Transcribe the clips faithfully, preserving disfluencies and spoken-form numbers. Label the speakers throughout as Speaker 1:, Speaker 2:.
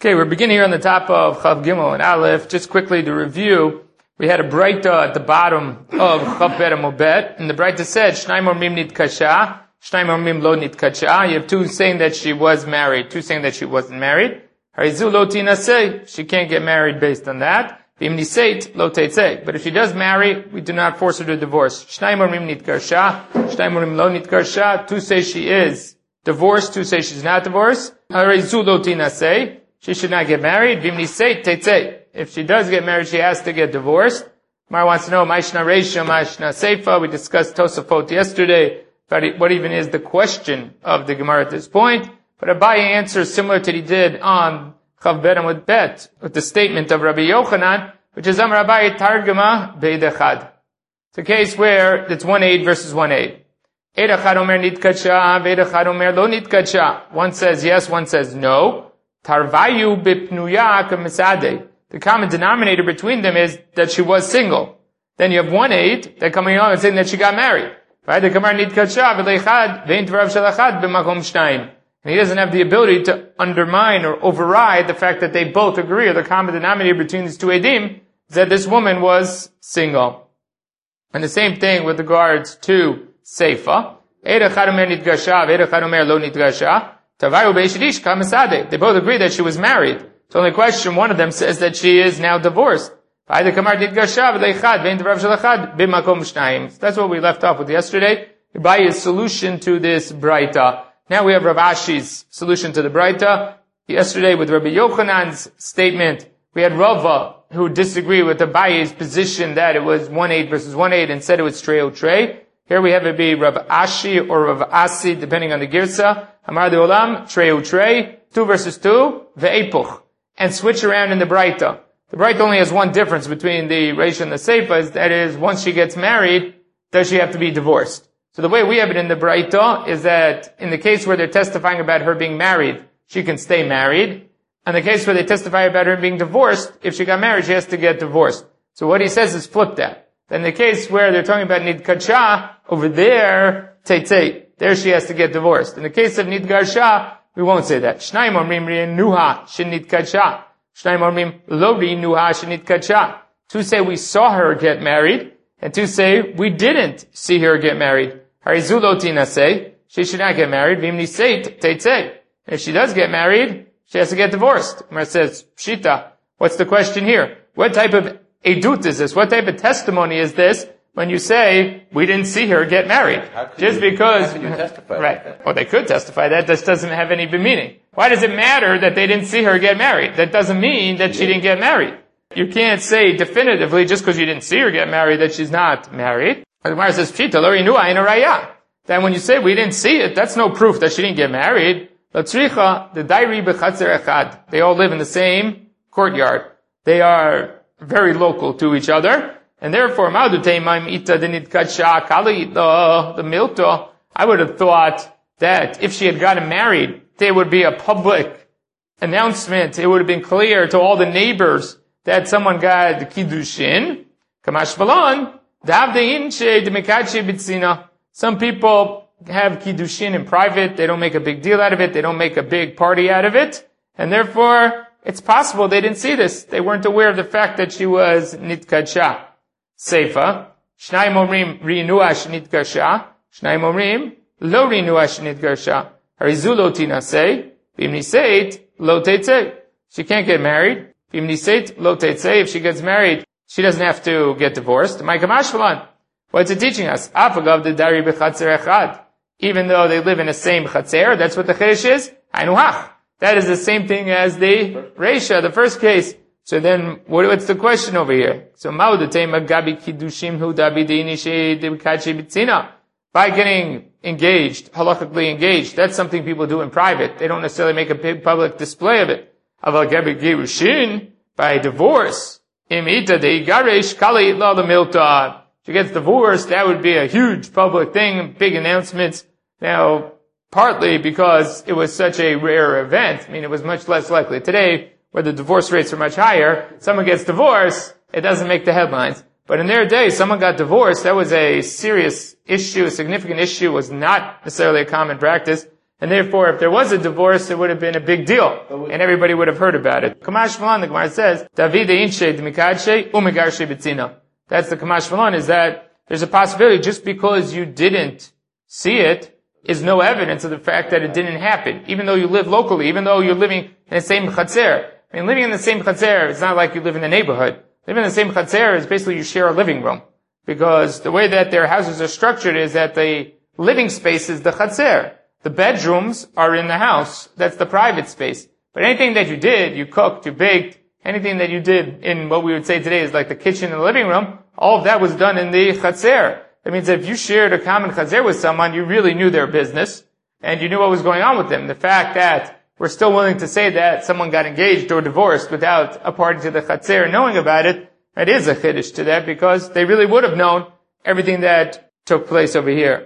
Speaker 1: Okay, we're beginning here on the top of Chav Gimel and Aleph. Just quickly to review, we had a Breita at the bottom of Chav Bet Amud Bet, and the Breita said, Shnayim Omrim Nitkasha, Shnayim Omrim Lo Nitkasha. You have two saying that she was married, two saying that she wasn't married. Harizu Lo Tinaseh, she can't get married based on that. V'im Niseit Lo Teitzeh. But if she does marry, we do not force her to divorce. Shnayim Omrim Nitkasha, Shnayim Omrim Lo Nitkasha. Two say she is divorced, two say she's not divorced. Harizu Lo Tinaseh. She should not get married. If she does get married, she has to get divorced. Mar wants to know, Maishna Reisha, Maishna Seifa. We discussed Tosafot yesterday, but what even is the question of the Gemara at this point? But Abaye answers similar to what he did on Chav Bet Amud Bet, with the statement of Rabbi Yochanan, which is Amar Abaye Targuma Beid Echad. It's a case where it's one aid versus one aid. Eid Echad Omer Nitkacha, Veid Echad Omer Lo Nitkacha. One says yes, one says no. Tarvayu bipnuya kamisade. The common denominator between them is that she was single. Then you have one aid that coming along and saying that she got married. Right? The Gemara nitkacha v'leichad ve'in tvarav shalachad b'makom shnayim. And he doesn't have the ability to undermine or override the fact that they both agree, or the common denominator between these two edim is that this woman was single. And the same thing with regards to Seifa. Eid echad omer nitgasha ve'eid echad omer lo nitgasha. They both agree that she was married. So only question, one of them says that she is now divorced. That's what we left off with yesterday. Abaye's solution to this Breita. Now we have Rav Ashi's solution to the Breita. Yesterday with Rabbi Yochanan's statement, we had Rava who disagreed with Abaye's position that it was one aid versus one aid and said it was trey o trey. Here we have it be Rav Ashi or Rav Asi, depending on the girsa. Amar de Olam, trey u trey, two versus two, ve'epuch. And switch around in the Breita. The Breita only has one difference between the Reish and the Seifa, is that is, once she gets married, does she have to be divorced? So the way we have it in the Breita is that in the case where they're testifying about her being married, she can stay married. In the case where they testify about her being divorced, if she got married, she has to get divorced. So what he says is flip that. In the case where they're talking about Nidkacha, over there, Teitzei, there she has to get divorced. In the case of Nidgarsha, we won't say that. Shnayim omrim ri'nuha shenitkacha. Shnayim omrim lo ri'nuha shenitkacha. Two say we saw her get married, and two say we didn't see her get married. Harizu lo tinaseh, she should not get married. V'im niseit teitzei. If she does get married, she has to get divorced. Gemara says, Pshita, what's the question here? What type of edut is this? What type of testimony is this when you say, we didn't see her get married? Just
Speaker 2: you,
Speaker 1: because,
Speaker 2: how can you testify
Speaker 1: right.
Speaker 2: that?
Speaker 1: Well, they could testify that. This doesn't have any meaning. Why does it matter that they didn't see her get married? That doesn't mean that she didn't get married. You can't say definitively just because you didn't see her get married that she's not married. The Gemara says, Pshita, lo rinua ein raya. Then when you say we didn't see it, that's no proof that she didn't get married. Latzricha, the dairi b'chatzer echad. They all live in the same courtyard. They are very local to each other. And therefore, the milto, I would have thought that if she had gotten married, there would be a public announcement. It would have been clear to all the neighbors that someone got the kiddushin. Some people have kiddushin in private. They don't make a big deal out of it. They don't make a big party out of it. And therefore, it's possible they didn't see this. They weren't aware of the fact that she was nitkacha. Seifa, Shnayim omrim ri'nua shenitgasha, Shnayim omrim lo ri'nua shenitgasha. Harizu lo tinaseh, v'im niseit lo teitzei. She can't get married. V'im niseit lo teitzei. If she gets married, she doesn't have to get divorced. Ma'ikamash what's it teaching us? Afagav de dari b'chatzer echad. Even though they live in the same chatzer, that's what the chedesh is. Hainuhach. That is the same thing as the Reisha, the first case. So then, what, what's the question over here? So, by getting engaged, halachically engaged, that's something people do in private. They don't necessarily make a big public display of it. By divorce, she gets divorced, that would be a huge public thing, big announcements. Now, partly because it was such a rare event, I mean, it was much less likely. Today, where the divorce rates are much higher, someone gets divorced, it doesn't make the headlines. But in their day, someone got divorced, that was a serious issue, a significant issue, was not necessarily a common practice. And therefore, if there was a divorce, it would have been a big deal. And everybody would have heard about it. Kamash Malon, the Gemara says, David Inshe Dmikadshe Umegarshe Betzina. That's the Kamash Malon, is that there's a possibility just because you didn't see it is no evidence of the fact that it didn't happen. Even though you live locally, even though you're living in the same chatzer. I mean, living in the same chatzer, it's not like you live in the neighborhood. Living in the same chatzer is basically you share a living room. Because the way that their houses are structured is that the living space is the chatzer. The bedrooms are in the house. That's the private space. But anything that you did, you cooked, you baked, anything that you did in what we would say today is like the kitchen and the living room, all of that was done in the chatzer. That means that if you shared a common chatzer with someone, you really knew their business, and you knew what was going on with them. The fact that we're still willing to say that someone got engaged or divorced without a party to the chatzer knowing about it, that is a chiddush to that, because they really would have known everything that took place over here.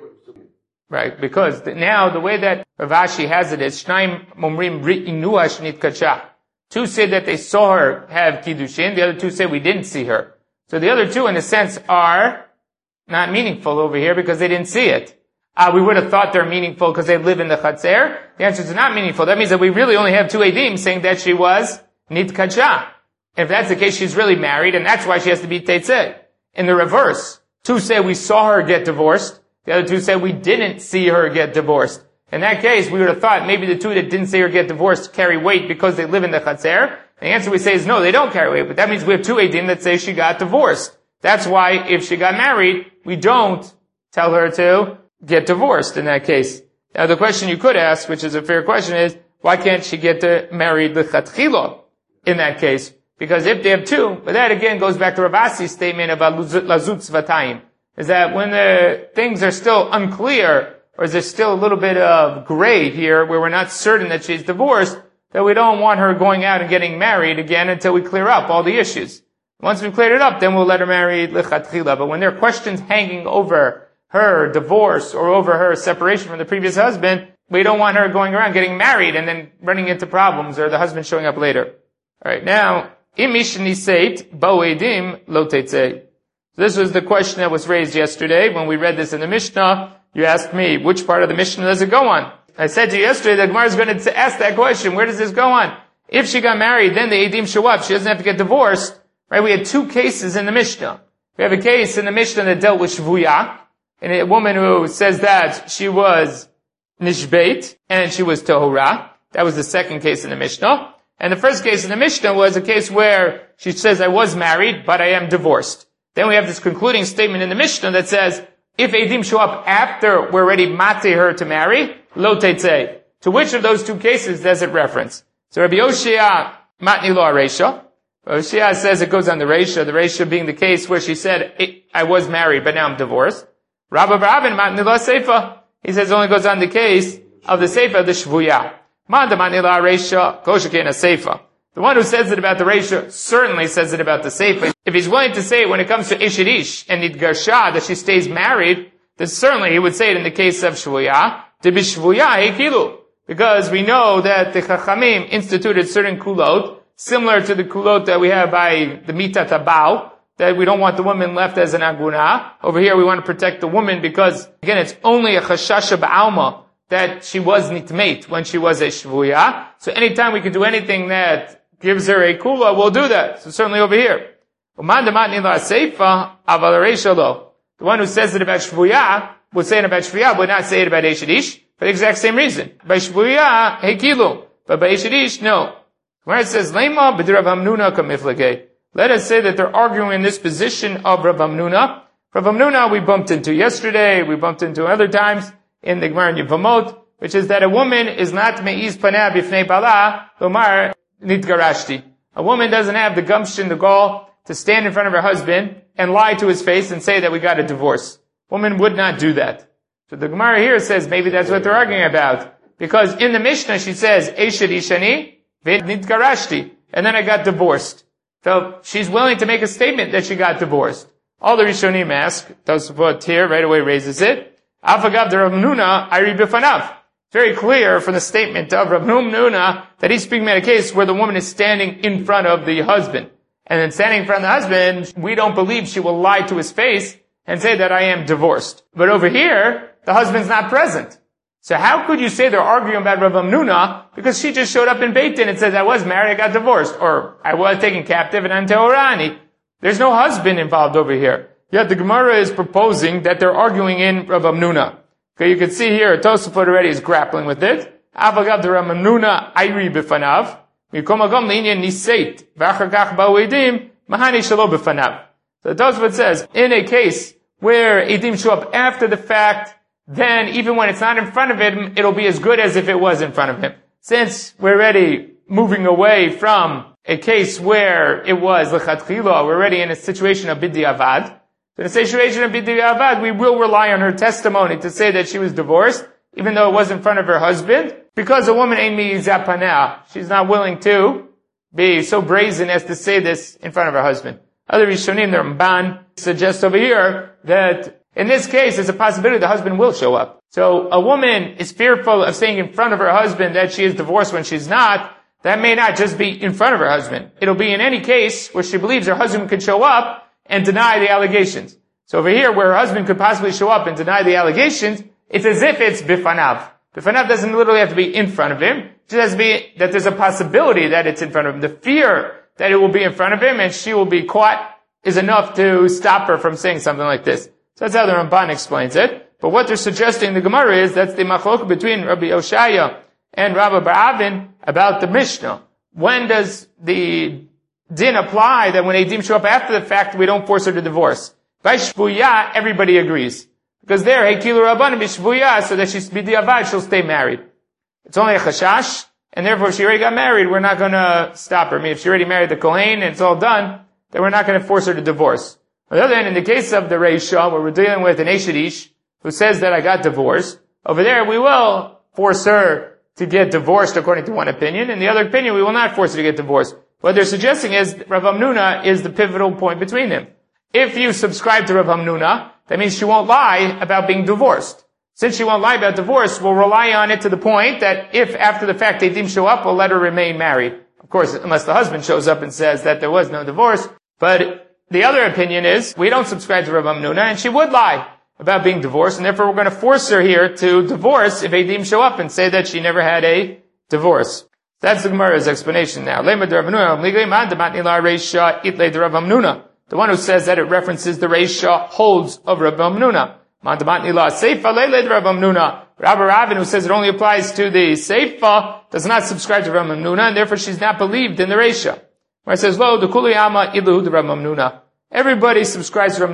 Speaker 1: Right, because the, now the way that Rav Ashi has it is, Shnaim Momrim Ri'inua Shnit Kacha. Two say that they saw her have Kiddushin, the other two say we didn't see her. So the other two, in a sense, are not meaningful over here because they didn't see it. Uh, we would have thought they're meaningful because they live in the Chatzer. The answer is not meaningful. That means that we really only have two Eidim saying that she was Nit Kacha. And if that's the case, she's really married, and that's why she has to be Teitzeh. In the reverse, two say we saw her get divorced. The other two say we didn't see her get divorced. In that case, we would have thought maybe the two that didn't see her get divorced carry weight because they live in the Chatzer. The answer we say is no, they don't carry weight. But that means we have two Eidim that say she got divorced. That's why if she got married, we don't tell her to get divorced in that case. Now the question you could ask, which is a fair question, is why can't she get married l'chatchila in that case? Because if they have two, but that again goes back to Rav Asi's statement about lazut zvatayim, is that when the things are still unclear, or there's still a little bit of gray here where we're not certain that she's divorced, that we don't want her going out and getting married again until we clear up all the issues. Once we've cleared it up, then we'll let her marry l'chatchila. But when there are questions hanging over her divorce or over her separation from the previous husband, we don't want her going around getting married and then running into problems or the husband showing up later. Alright, now, im ish niseit bo edim lo tetzei. This was the question that was raised yesterday when we read this in the Mishnah. You asked me, which part of the Mishnah does it go on? I said to you yesterday that Gemara is going to ask that question. Where does this go on? If she got married, then the Eidim show up. She doesn't have to get divorced. Right? We had two cases in the Mishnah. We have a case in the Mishnah that dealt with Shvuya, and a woman who says that she was Nishbeit, and she was Tohura. That was the second case in the Mishnah. And the first case in the Mishnah was a case where she says, I was married, but I am divorced. Then we have this concluding statement in the Mishnah that says, if Eidim show up after we're ready mate her to marry, lo teitzei. To which of those two cases does it reference? So Rabbi Yoshia matni lo areisha. Rabbi Yoshia says it goes on the reisha, the reisha being the case where she said, I was married, but now I'm divorced. Rabbi Barabin matni lo seifa. He says it only goes on the case of the seifa, the shvuya. Manda matni lo areisha, koshekena seifa. The one who says it about the reisha certainly says it about the seifa. If he's willing to say it when it comes to ishirish and nidgarsha, that she stays married, then certainly he would say it in the case of shvuya, to be shvuya hekilu. Because we know that the Chachamim instituted certain kulot, similar to the kulot that we have by the mitat habal, that we don't want the woman left as an aguna. Over here we want to protect the woman because, again, it's only a chashasha ba'alma that she was nitmate when she was a shvuya. So anytime we can do anything that gives her a kula, we'll do that. So certainly over here. The one who says it about shvuya would say it about shvuya, would not say it about eshedish, for the exact same reason. By shvuya, hekilu. But by eshedish, no. Where it says, Lema b'Rav Hamnuna kamiflagei. Let us say that they're arguing in this position of Rav Hamnuna. Rav Hamnuna we bumped into yesterday, we bumped into other times in the Gemara in Yevamot, which is that a woman is not me'iz paneh b'fnei bala, lomar nitgarashti. A woman doesn't have the gumption, the gall, to stand in front of her husband and lie to his face and say that we got a divorce. Woman would not do that. So the Gemara here says maybe that's what they're arguing about. Because in the Mishnah she says, Eishad ishani v'nitgarashti, and then I got divorced. So she's willing to make a statement that she got divorced. All the Rishonim ask, Tosafot here right away raises it, Afagav de Rav Hamnuna, I read b'fanav. Very clear from the statement of Rav Hamnuna that he's speaking about a case where the woman is standing in front of the husband. And then standing in front of the husband, we don't believe she will lie to his face and say that I am divorced. But over here, the husband's not present. So how could you say they're arguing about Rav Hamnuna? Because she just showed up in Beit Din and says, I was married, I got divorced, or I was taken captive and I'm Teorani. There's no husband involved over here. Yet the Gemara is proposing that they're arguing in Rav Hamnuna. Okay, you can see here, Tosafot already is grappling with it. Avagav de Rav Hamnuna ayri b'fanav. Mikom agam l'inyan niseit. V'achar kach ba'u edim, mahani shalo b'fanav. So Tosafot says, in a case where edim show up after the fact, then even when it's not in front of him, it'll be as good as if it was in front of him. Since we're already moving away from a case where it was l'chatchila, we're already in a situation of b'diavad. So in a situation of b'diavad, we will rely on her testimony to say that she was divorced, even though it was in front of her husband, because a woman ain't mi'izah panah. She's not willing to be so brazen as to say this in front of her husband. Other Rishonim, the Ramban, suggest over here that in this case, there's a possibility the husband will show up. So a woman is fearful of saying in front of her husband that she is divorced when she's not. That may not just be in front of her husband. It'll be in any case where she believes her husband could show up and deny the allegations. So over here, where her husband could possibly show up and deny the allegations, it's as if it's bifanav. Bifanav doesn't literally have to be in front of him. It just has to be that there's a possibility that it's in front of him. The fear that it will be in front of him and she will be caught is enough to stop her from saying something like this. So that's how the Ramban explains it. But what they're suggesting in the Gemara is that's the machlok between Rabbi Oshaya and Rabbi Baravin about the Mishnah. When does the din apply that when Eidim show up after the fact, we don't force her to divorce? By Shvuya, everybody agrees. Because there, Heikilu Rabbanim B'Shvuya, so that she's b'diavad, she'll stay married. It's only a chashash, and therefore if she already got married, we're not gonna stop her. I mean, if she already married the Kohen and it's all done, then we're not gonna force her to divorce. On the other hand, in the case of the Reisha, where we're dealing with an Eshedish who says that I got divorced, over there we will force her to get divorced according to one opinion, and the other opinion we will not force her to get divorced. What they're suggesting is Rav Hamnuna is the pivotal point between them. If you subscribe to Rav Hamnuna, that means she won't lie about being divorced. Since she won't lie about divorce, we'll rely on it to the point that if after the fact they didn't show up, we'll let her remain married. Of course, unless the husband shows up and says that there was no divorce, but the other opinion is, we don't subscribe to Rav Hamnuna, and she would lie about being divorced, and therefore we're going to force her here to divorce if Eidim show up and say that she never had a divorce. That's the Gemara's explanation now. The one who says that it references the Reisha holds of Rav Hamnuna. Rabbi Ravin, who says it only applies to the Seifa, does not subscribe to Rav Hamnuna, and therefore she's not believed in the Reisha. Where it says, Lo, the Kuliyama ilu de Rav Hamnuna. Everybody subscribes to Rav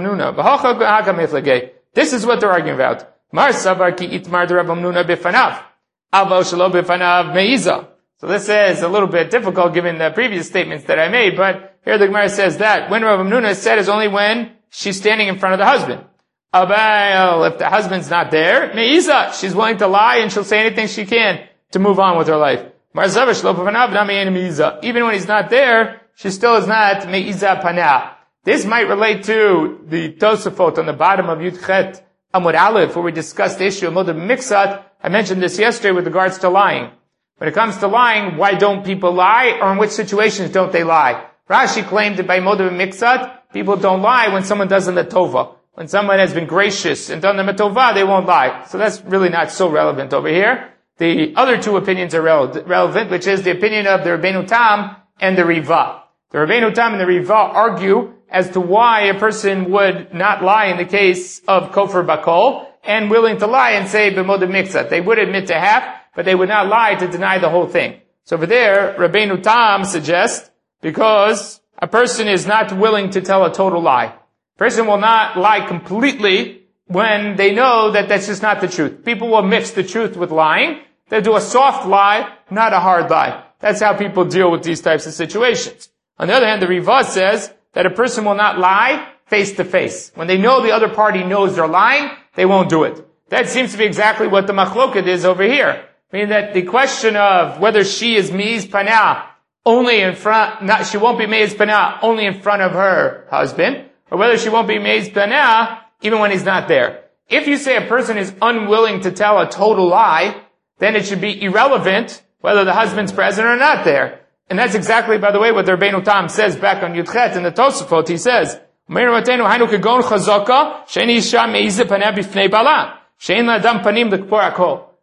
Speaker 1: Hamnuna. This is what they're arguing about. Mar savar ki itmar de Rav Hamnuna bifanav. Avo shelo bifanav meiza. So this is a little bit difficult given the previous statements that I made, but here the Gemara says that when Rav Hamnuna is said is only when she's standing in front of the husband. Abel, if the husband's not there, meiza, she's willing to lie and she'll say anything she can to move on with her life. Mar savar shelo bifanav nami meiza. Even when he's not there, she still is not me'iza panah. This might relate to the Tosafot on the bottom of Yud Chet Amud Aleph, where we discussed the issue of Moed Miksat. I mentioned this yesterday with regards to lying. When it comes to lying, why don't people lie, or in which situations don't they lie? Rashi claimed that by Moed Miksat, people don't lie when someone does them the tova. When someone has been gracious and done them a tova, they won't lie. So that's really not so relevant over here. The other two opinions are rele- relevant, which is the opinion of the Rabbeinu Tam and the Riva. The Rabbeinu Tam and the Riva argue as to why a person would not lie in the case of Kofar Bakol and willing to lie and say B'mod Miksat. They would admit to half, but they would not lie to deny the whole thing. So over there, Rabbeinu Tam suggests because a person is not willing to tell a total lie. A person will not lie completely when they know that that's just not the truth. People will mix the truth with lying. They'll do a soft lie, not a hard lie. That's how people deal with these types of situations. On the other hand, the Riva says that a person will not lie face to face. When they know the other party knows they're lying, they won't do it. That seems to be exactly what the machloket is over here. Meaning that the question of whether she is mi'iz panah only in front, not, she won't be mi'iz panah only in front of her husband, or whether she won't be mi'iz panah even when he's not there. If you say a person is unwilling to tell a total lie, then it should be irrelevant whether the husband's present or not there. And that's exactly, by the way, what the Rabbeinu Tam says back on Yud Chet in the Tosafot. He says,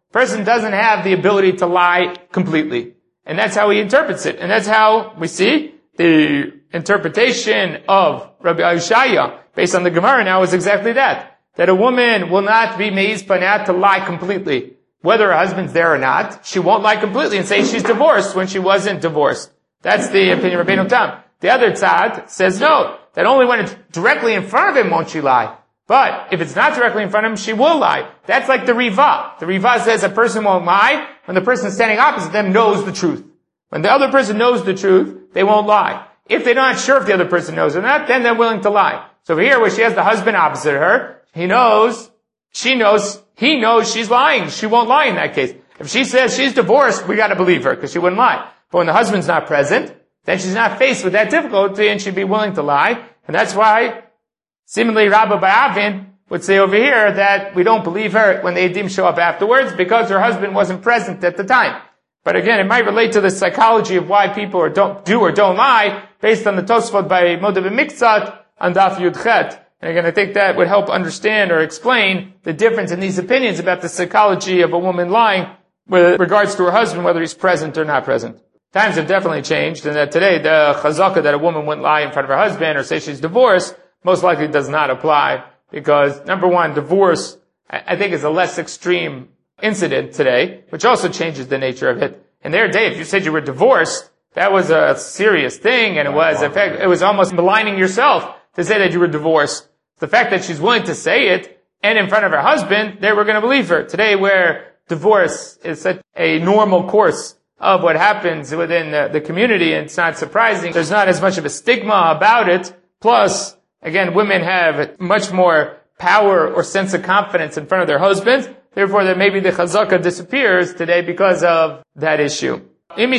Speaker 1: person doesn't have the ability to lie completely. And that's how he interprets it. And that's how we see the interpretation of Rabbi Aishaya, based on the Gemara now, is exactly that. That a woman will not be meiz panat to lie completely. Whether her husband's there or not, she won't lie completely and say she's divorced when she wasn't divorced. That's the opinion of Rabbeinu Tam. The other tzad says no, that only when it's directly in front of him won't she lie. But if it's not directly in front of him, she will lie. That's like the Riva. The Riva says a person won't lie when the person standing opposite them knows the truth. When the other person knows the truth, they won't lie. If they're not sure if the other person knows or not, then they're willing to lie. So over here, where she has the husband opposite her, he knows, she knows, he knows she's lying. She won't lie in that case. If she says she's divorced, we gotta believe her, because she wouldn't lie. But when the husband's not present, then she's not faced with that difficulty, and she'd be willing to lie. And that's why, seemingly, Rabbi Ba'avin would say over here that we don't believe her when the Eidim show up afterwards, because her husband wasn't present at the time. But again, it might relate to the psychology of why people or don't, do or don't lie, based on the Tosfot by Modav Miktzat on Daf Yud Chet. And again, I think that would help understand or explain the difference in these opinions about the psychology of a woman lying with regards to her husband, whether he's present or not present. Times have definitely changed, and that today the chazaka that a woman wouldn't lie in front of her husband or say she's divorced most likely does not apply, because number one, divorce I think is a less extreme incident today, which also changes the nature of it. In their day, if you said you were divorced, that was a serious thing, and it was, in fact, it was almost maligning yourself to say that you were divorced. The fact that she's willing to say it, and in front of her husband, they were going to believe her. Today, where divorce is such a normal course of what happens within the, the community, and it's not surprising, there's not as much of a stigma about it. Plus, again, women have much more power or sense of confidence in front of their husbands. Therefore, that maybe the chazaka disappears today because of that issue. In our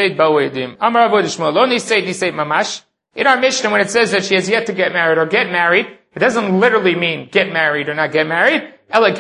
Speaker 1: Mishnah, when it says that she has yet to get married or get married, it doesn't literally mean get married or not get married. Once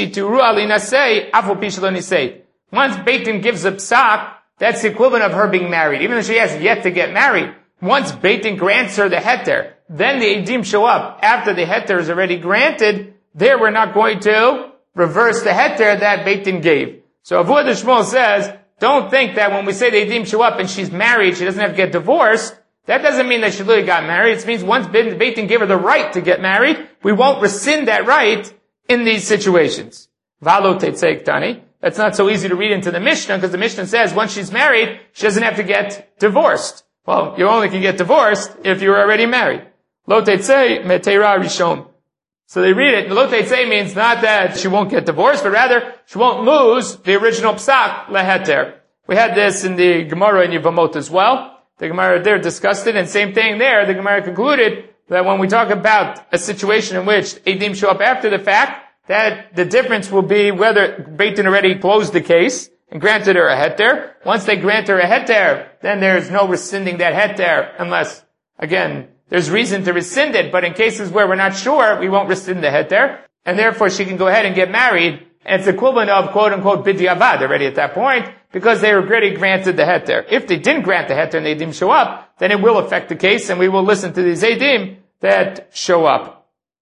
Speaker 1: Beit Din gives a psak, that's the equivalent of her being married, even though she has yet to get married. Once Beit Din grants her the heter, then the Eidim show up after the heter is already granted. There we're not going to reverse the heter that Beit Din gave. So Avuad Shmuel says, don't think that when we say the Eidim show up and she's married, she doesn't have to get divorced. That doesn't mean that she literally got married. It means once Beit Din gave her the right to get married, we won't rescind that right in these situations. Valo Tetzei Ktani. That's not so easy to read into the Mishnah, because the Mishnah says once she's married, she doesn't have to get divorced. Well, you only can get divorced if you were already married. Lo Tetzei Meteira Rishon. So they read it, Lo Tetzei means not that she won't get divorced, but rather she won't lose the original psak leheter. We had this in the Gemara in Yevamot as well. The Gemara there discussed it, and same thing there. The Gemara concluded that when we talk about a situation in which Eidim show up after the fact, that the difference will be whether Beit Din already closed the case and granted her a heter. Once they grant her a heter, then there's no rescinding that heter unless, again, there's reason to rescind it. But in cases where we're not sure, we won't rescind the heter, and therefore she can go ahead and get married. And it's equivalent of quote unquote b'diavad already at that point, because they already granted the heter. If they didn't grant the heter and the Eidim show up, then it will affect the case, and we will listen to these Eidim that show up.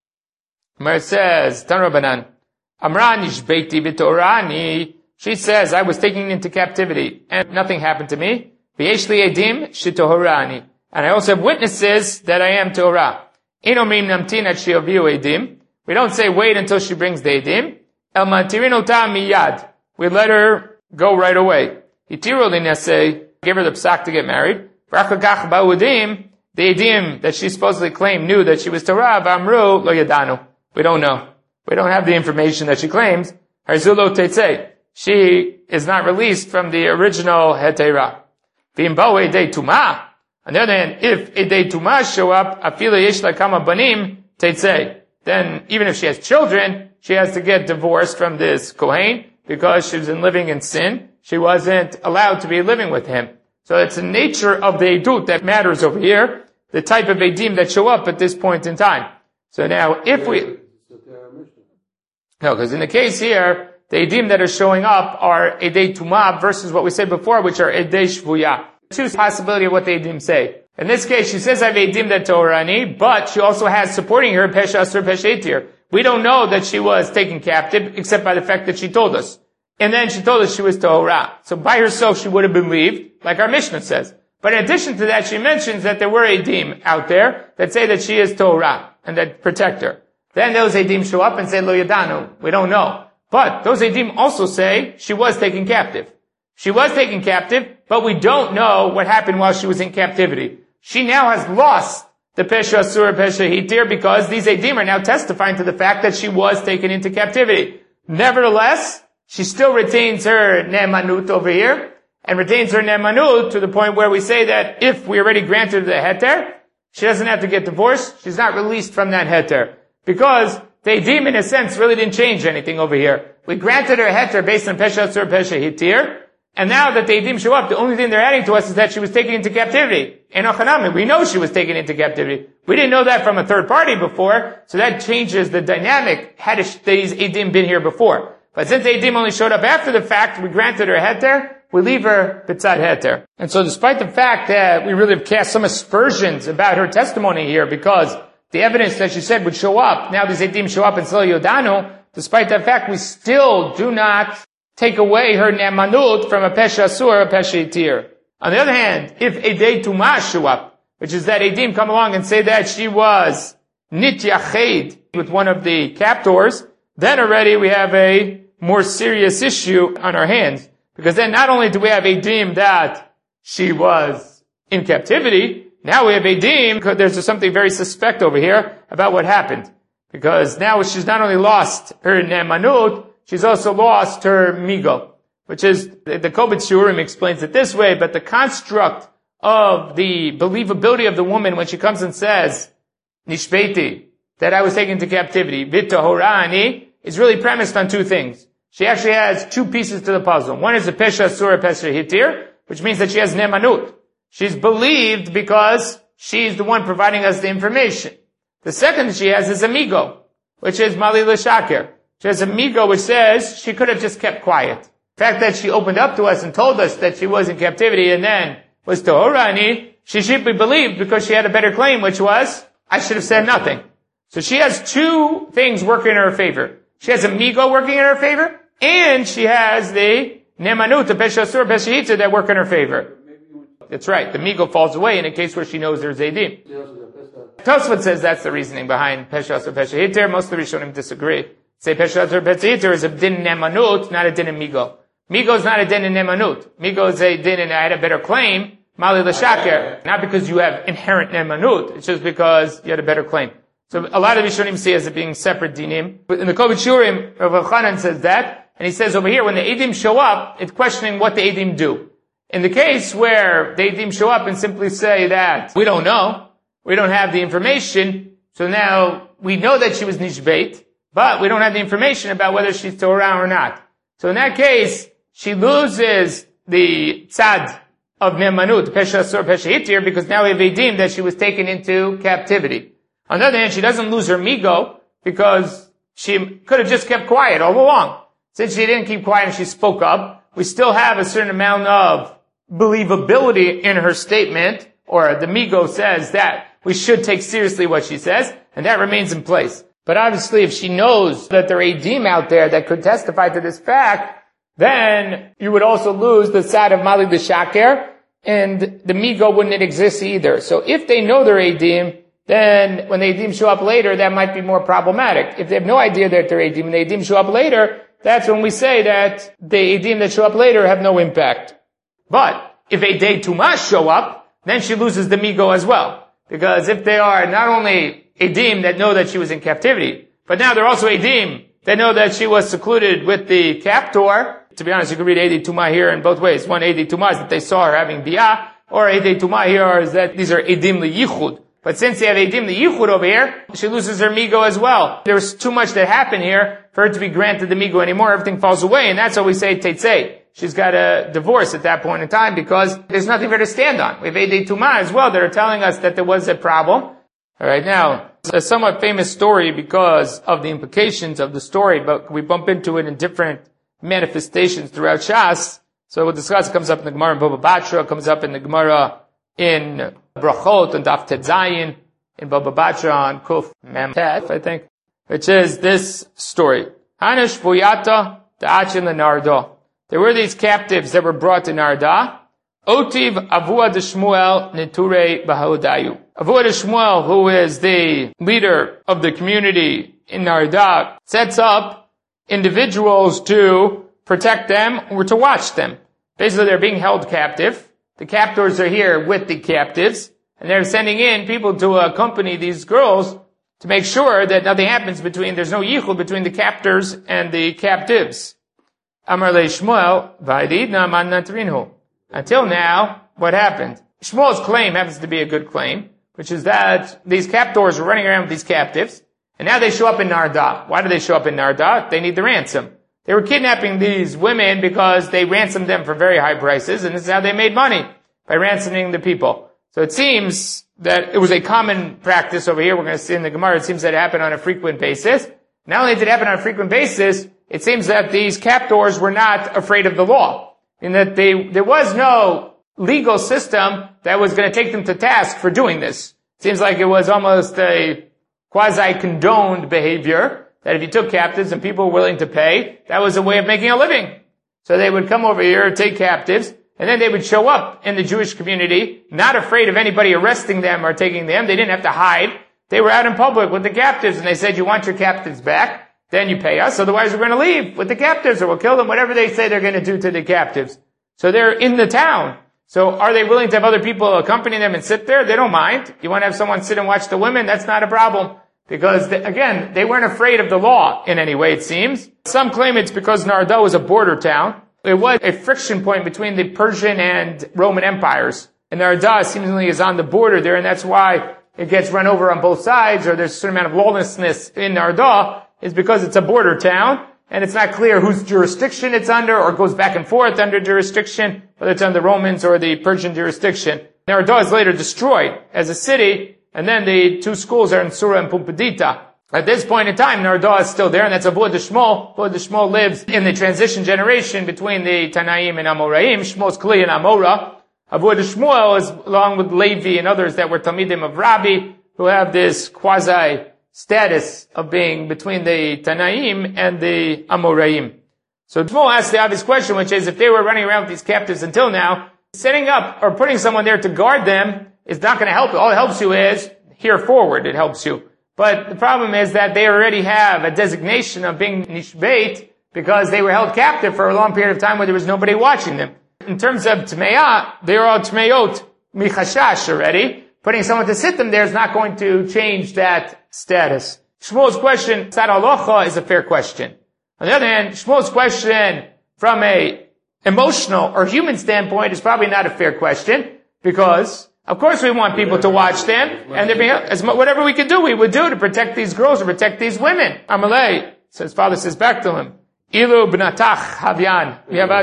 Speaker 1: It says, Tan Rabbanan, Amran ishbeiti v'torani. She says, I was taken into captivity and nothing happened to me. V'yesh li edim shetohorani. And I also have witnesses that I am Torah. Inomim namtin at she'aviu edim. We don't say wait until she brings the edim. El mantirin ota miyad. We let her go right away. Hitiru linaseh. Give her the psak to get married. V'achagach ba'udim. The edim that she supposedly claimed knew that she was Torah. V'amru lo yadanu. We don't know. We don't have the information that she claims. Harzulo tetzei. She is not released from the original hetera. V'imbo edei tumah. On the other hand, if edei tumah show up, afila yesh la kama banim tetzei. Then even if she has children, she has to get divorced from this kohen because she was living in sin. She wasn't allowed to be living with him. So it's the nature of the edut that matters over here. The type of edim that show up at this point in time. So now, if we... No, because in the case here, the edim that are showing up are edei tumah versus what we said before, which are edei shvuya. Two possibility of what the edim say. In this case, she says I have edim that Torani, but she also has supporting her pesha asur peshetir. We don't know that she was taken captive, except by the fact that she told us. and then she told us she was Tahora. So by herself she would have believed, like our Mishnah says. But in addition to that, she mentions that there were Eidim out there that say that she is Tahora and that protect her. Then those Eidim show up and say, Lo Yadanu. We don't know. But those Eidim also say she was taken captive. She was taken captive, but we don't know what happened while she was in captivity. She now has lost the Pesha Asur, Pesha Hitir, because these Eidim are now testifying to the fact that she was taken into captivity. Nevertheless, she still retains her Ne'emanut over here, and retains her Ne'emanut to the point where we say that if we already granted the Heter, she doesn't have to get divorced, she's not released from that Heter. Because the Eidim, in a sense, really didn't change anything over here. We granted her Heter based on Pesha Asur, Pesha Hitir, and now that the Eidim show up, the only thing they're adding to us is that she was taken into captivity. In Ochanami, we know she was taken into captivity. We didn't know that from a third party before, so that changes the dynamic had these Eidim been here before. But since the Eidim only showed up after the fact, we granted her Heter, we leave her B'tzad Heter. And so despite the fact that we really have cast some aspersions about her testimony here, because the evidence that she said would show up, now these Eidim show up in Sel Yodanu, despite that fact, we still do not take away her ne'emanut from a pesha asur, a pesha hitir. On the other hand, if Eidei Tumah show up, which is that Eidim come along and say that she was nityached with one of the captors, then already we have a more serious issue on our hands. Because then not only do we have Eidim that she was in captivity, now we have Eidim, because there's something very suspect over here about what happened. Because now she's not only lost her ne'emanut, she's also lost her migo, which is, the Kobit Shurim explains it this way, but the construct of the believability of the woman when she comes and says, Nishbeti, that I was taken into captivity, Vitahorani, is really premised on two things. She actually has two pieces to the puzzle. One is the Pesha Asura Pesha Hitir, which means that she has Ne'emanut. She's believed because she's the one providing us the information. The second she has is Amigo, which is Mali L'Shaker. She has Amigo, which says she could have just kept quiet. The fact that she opened up to us and told us that she was in captivity and then was Tahorani, she should be believed because she had a better claim, which was, I should have said nothing. So she has two things working in her favor. She has Amigo working in her favor, and she has the Ne'emanut, the Pesha Asur, Pesha Hitir that work in her favor. That's right. The Migo falls away in a case where she knows there's Eidim. Tosfot says that's the reasoning behind Pesha Asur, Pesha Hitir. Most of the Rishonim disagree. Say Pesha Asur, Pesha Hitir is a din Ne'emanut, not a din in Migo. Migo is not a din in Ne'emanut. Migo is a din in I had a better claim, Mali L'Shaker. Not because you have inherent Ne'emanut, it's just because you had a better claim. So a lot of Rishonim see as it being separate dinim. In the Kobit Shurim, Rav Elchanan says that, and he says over here, when the Eidim show up, it's questioning what the Eidim do. In the case where the Eidim show up and simply say that, we don't know, we don't have the information, so now we know that she was Nishbeit, but we don't have the information about whether she's Torah or not. So in that case, she loses the tzad of Ne'emanut, Pesha Asur, Pesha Hitir, because now we have Eidim that she was taken into captivity. On the other hand, she doesn't lose her migo because she could have just kept quiet all along. Since she didn't keep quiet and she spoke up, we still have a certain amount of believability in her statement, or the migo says that we should take seriously what she says, and that remains in place. But obviously, if she knows that there are Eidim out there that could testify to this fact, then you would also lose the side of Mali L'Shaker, and the migo wouldn't exist either. So if they know they're Eidim, then when the Eidim show up later, that might be more problematic. If they have no idea that they're Eidim, and the Eidim show up later, that's when we say that the Eidim that show up later have no impact. But if Eidei Tumah show up, then she loses the migo as well. Because if they are not only Eidim that know that she was in captivity, but now they're also Eidim that know that she was secluded with the captor. To be honest, you can read Eidei Tumah here in both ways. One, Eidei Tumah is that they saw her having biyah, or Eidei Tumah here is that these are Eidim L'Yichud. But since they have Eidim the Yichud over here, she loses her migo as well. There was too much that happened here for her to be granted the migo anymore. Everything falls away, and that's why we say Teitzei. She's got a divorce at that point in time because there's nothing for her to stand on. We have Eidei Tumah as well that are telling us that there was a problem. Alright, now, it's a somewhat famous story because of the implications of the story, but we bump into it in different manifestations throughout Shas. So we'll discuss, it comes up in the Gemara in Baba Batra, it comes up in the Gemara in Brachot and Daf Tet Zayin, in Baba Batra on Kuf Mem Tet, I think, which is this story. Hana Shvuyata Da'achin Narda. There were these captives that were brought to Narda. Otiv Avua de Shmuel Niture Bahodayu. Avua de Shmuel, who is the leader of the community in Narda, sets up individuals to protect them or to watch them. Basically, they're being held captive. The captors are here with the captives, and they're sending in people to accompany these girls to make sure that nothing happens between, there's no yichud between the captors and the captives. Amar le Shmuel, v'ayidna man natrinhu. Until now, what happened? Shmuel's claim happens to be a good claim, which is that these captors were running around with these captives, and now they show up in Narda. Why do they show up in Narda? They need the ransom. They were kidnapping these women because they ransomed them for very high prices, and this is how they made money, by ransoming the people. So it seems that it was a common practice over here. We're going to see in the Gemara, it seems that it happened on a frequent basis. Not only did it happen on a frequent basis, it seems that these captors were not afraid of the law, in that they, there was no legal system that was going to take them to task for doing this. It seems like it was almost a quasi-condoned behavior, that if you took captives and people were willing to pay, that was a way of making a living. So they would come over here, take captives, and then they would show up in the Jewish community, not afraid of anybody arresting them or taking them. They didn't have to hide. They were out in public with the captives, and they said, you want your captives back? Then you pay us, otherwise we're going to leave with the captives, or we'll kill them, whatever they say they're going to do to the captives. So they're in the town. So are they willing to have other people accompany them and sit there? They don't mind. You want to have someone sit and watch the women? That's not a problem. Because, they, again, they weren't afraid of the law in any way, it seems. Some claim it's because Narda was a border town. It was a friction point between the Persian and Roman empires. And Narda seemingly is on the border there, and that's why it gets run over on both sides, or there's a certain amount of lawlessness in Narda, is because it's a border town, and it's not clear whose jurisdiction it's under, or it goes back and forth under jurisdiction, whether it's under the Romans or the Persian jurisdiction. Narda is later destroyed as a city, and then the two schools are in Surah and Pumbedita. At this point in time, Narda is still there, and that's Avua de Shmuel. Avua de Shmuel lives in the transition generation between the Tanaim and Amoraim. Shmuel's Kli and Amora. Avua de Shmuel is along with Levi and others that were Talmidim of Rabbi, who have this quasi status of being between the Tanaim and the Amoraim. So Shmuel asked the obvious question, which is, if they were running around with these captives until now, setting up or putting someone there to guard them is not going to help. All it helps you is, here forward it helps you. But the problem is that they already have a designation of being nishbeit because they were held captive for a long period of time where there was nobody watching them. In terms of tmeah, they're all tmeyot michashash already. Putting someone to sit them there is not going to change that status. Shmuel's question, tzad halacha, is a fair question. On the other hand, Shmuel's question from a emotional or human standpoint is probably not a fair question, because of course we want people to watch them, and being, as whatever we could do, we would do to protect these girls, to protect these women. Amalei, so his father says back to him, Ilu b'natach havyan,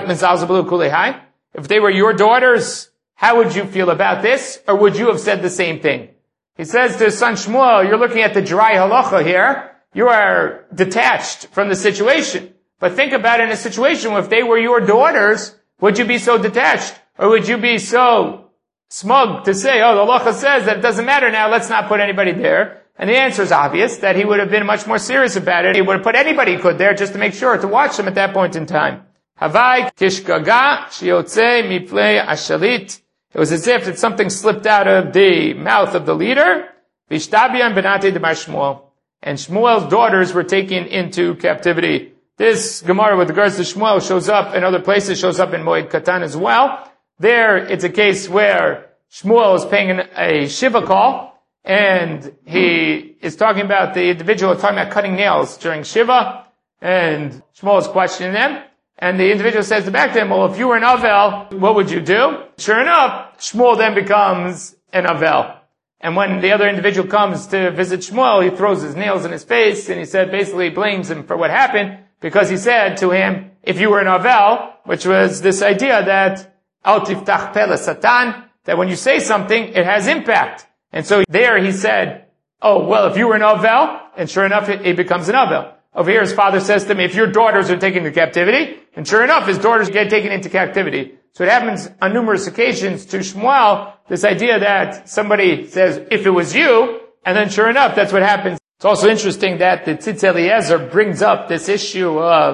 Speaker 1: kulehai. If they were your daughters, how would you feel about this? Or would you have said the same thing? He says to his son Shmuel, you're looking at the dry halacha here. You are detached from the situation. But think about it in a situation where if they were your daughters, would you be so detached? Or would you be so smug to say, oh, the halacha says that it doesn't matter now, let's not put anybody there? And the answer is obvious, that he would have been much more serious about it. He would have put anybody he could there just to make sure, to watch them at that point in time. Havai kishgaga shiotze miplei ashalit. It was as if that something slipped out of the mouth of the leader. Vishtabian benati de Shmuel. And Shmuel's daughters were taken into captivity. This Gemara with regards to Shmuel shows up in other places, shows up in Moed Katan as well. There, it's a case where Shmuel is paying an, a Shiva call, and he is talking about the individual talking about cutting nails during Shiva, and Shmuel is questioning them. And the individual says back to him, well, if you were an Avel, what would you do? Sure enough, Shmuel then becomes an Avel. And when the other individual comes to visit Shmuel, he throws his nails in his face, and he said, basically blames him for what happened, because he said to him, if you were an Avel, which was this idea that, Al tiftach pele satan, that when you say something, it has impact. And so there he said, oh, well, if you were an Avel, and sure enough, it, it becomes an Avel. Over here, his father says to him, if your daughters are taken into captivity, and sure enough, his daughters get taken into captivity. So it happens on numerous occasions to Shmuel, this idea that somebody says, if it was you, and then sure enough, that's what happens. It's also interesting that the Tzitz Eliezer brings up this issue of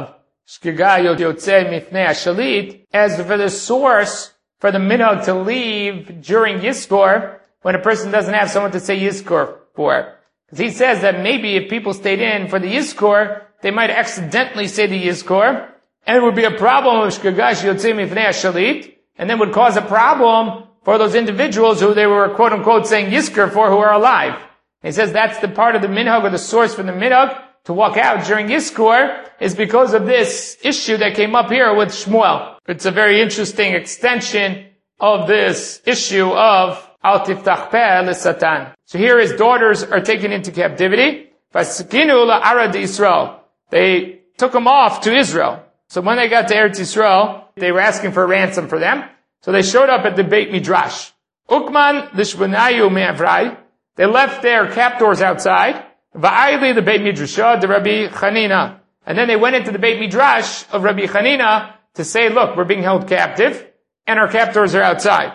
Speaker 1: shkiga yotzei mifnei hashalit, as for the source for the minhag to leave during Yizkor, when a person doesn't have someone to say Yizkor for. Because he says that maybe if people stayed in for the Yizkor, they might accidentally say the Yizkor, and it would be a problem of shkagash yotzei mifnei hashalit, and then would cause a problem for those individuals who they were quote unquote saying Yizkor for who are alive. And he says that's the part of the minhag, or the source for the minhag, to walk out during Yizkor, is because of this issue that came up here with Shmuel. It's a very interesting extension of this issue of Al Tiftach Peh LeSatan. So here his daughters are taken into captivity. Vasikinu la'arad Yisrael. They took them off to Israel. So when they got to Eretz Yisrael, they were asking for a ransom for them. So they showed up at the Beit Midrash. Ukman l'shvanayu me'avrai. They left their captors outside. Va'ayli the Beit Midrashah, the Rabbi Chanina. And then they went into the Beit Midrash of Rabbi Chanina to say, look, we're being held captive, and our captors are outside.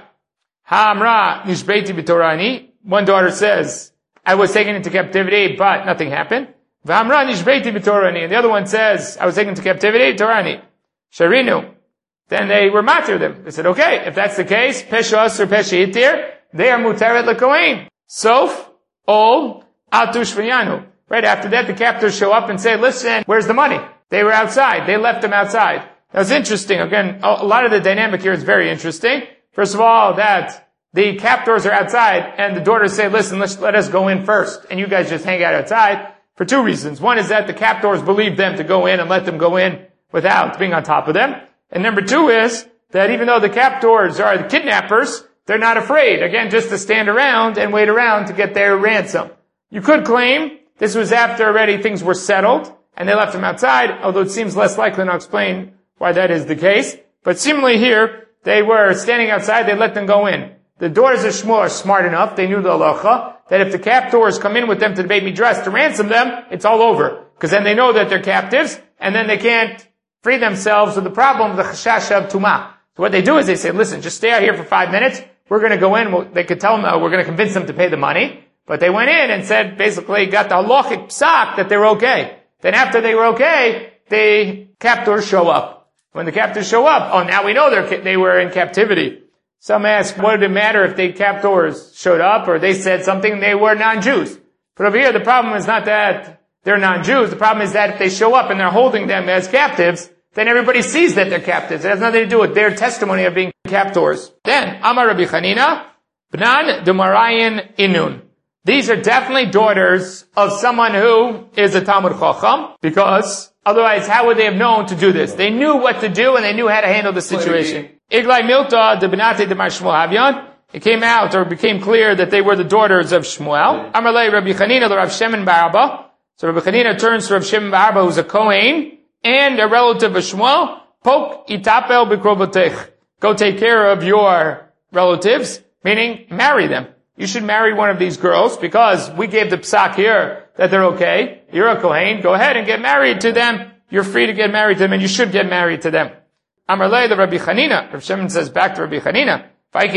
Speaker 1: Ha'amra nishbeiti b'torani. One daughter says, I was taken into captivity, but nothing happened. V'amra nishbeiti b'torani. And the other one says, I was taken into captivity, Torani. Sharinu. Then they were matir them. They said, okay, if that's the case, pesha asur pesha hitir, they are mutaret l'kohen. Sof, ol, atush v'yanu. Right after that, the captors show up and say, listen, where's the money? They were outside. They left them outside. Now it's interesting. Again, a lot of the dynamic here is very interesting. First of all, that the captors are outside and the daughters say, listen, let's, let us go in first. And you guys just hang out outside for two reasons. One is that the captors believe them to go in and let them go in without being on top of them. And number two is that even though the captors are the kidnappers, they're not afraid, again, just to stand around and wait around to get their ransom. You could claim this was after already things were settled and they left them outside, although it seems less likely, and I'll explain why that is the case. But similarly here, they were standing outside, they let them go in. The daughters of Shmuel are smart enough, they knew the halacha, that if the captors come in with them to the Beit Midrash to ransom them, it's all over. Because then they know that they're captives, and then they can't free themselves of the problem of the chashash of tumah. So what they do is they say, listen, just stay out here for five minutes, we're going to go in, we'll, they could tell them, uh, we're going to convince them to pay the money. But they went in and said, basically, got the halachic psak that they were okay. Then after they were okay, the captors show up. When the captors show up, oh, now we know they're, they were in captivity. Some ask, what did it matter if the captors showed up or they said something, they were non-Jews? But over here, the problem is not that they're non-Jews. The problem is that if they show up and they're holding them as captives, then everybody sees that they're captives. It has nothing to do with their testimony of being captors. Then, Amar Rabbi Chanina, Bnan Dumarayan Inun. These are definitely daughters of someone who is a Talmud Chacham, because otherwise how would they have known to do this? They knew what to do and they knew how to handle the situation. Iglai Milta, the Benate de Mar Shmuel Havyan. It came out or became clear that they were the daughters of Shmuel. Amarle Rabbi Chanina, the Rav Shemin bar Abba. So Rabbi Chanina turns to Rav Shemin bar Abba, who's a Kohen and a relative of Shmuel. Pok itapel b'krovotech. Go take care of your relatives, meaning marry them. You should marry one of these girls because we gave the psak here that they're okay. You're a Kohen. Go ahead and get married to them. You're free to get married to them and you should get married to them. Amarle, the Rabbi Chanina. Rav Shemin says back to Rabbi Chanina,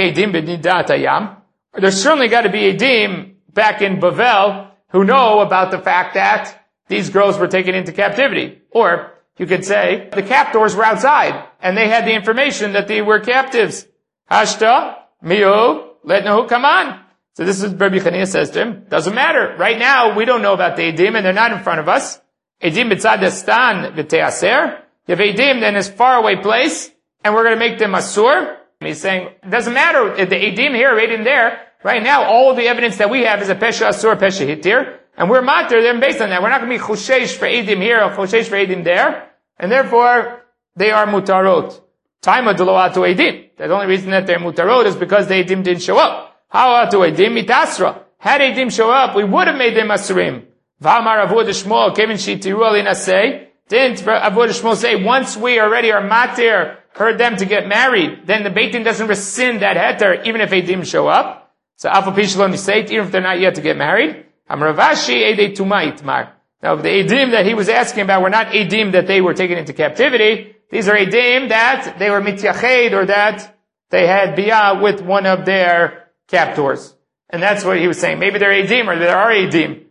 Speaker 1: there's certainly got to be a dim back in Bavel who know about the fact that these girls were taken into captivity. Or you could say the captors were outside and they had the information that they were captives. Hashta, miu, let nahu come on. So this is Rabbi Chanina says to him, doesn't matter. Right now, we don't know about the Edim and they're not in front of us. Edim b'tzad estan v'teaser. You have Edim in this faraway place and we're going to make them asur. And he's saying, it doesn't matter if the Edim here or Edim there. Right now, all of the evidence that we have is a pesha asur, pesha hitir. And we're matir them based on that. We're not going to be choshesh for Edim here or choshesh for Edim there. And therefore, they are mutarot. Taima delo atu Edim. The only reason that they're mutarot is because the Edim didn't show up. How atu Edim mitasra? Had Edim show up, we would have made them asurim. V'amar Avod Shmuel, kevin shitiru alina say, didn't Avod Shmuel say, once we already are matir, heard them to get married, then the Beit Din doesn't rescind that heter, even if Edim show up. So Alpha Pishalon Nisait, even if they're not yet to get married. Amravashi Edei Tuma Itmar. Now, the Edim that he was asking about were not Edim that they were taken into captivity. These are Edim that they were mityached or that they had biyah with one of their captors. And that's what he was saying. Maybe they're Edim or there are Edim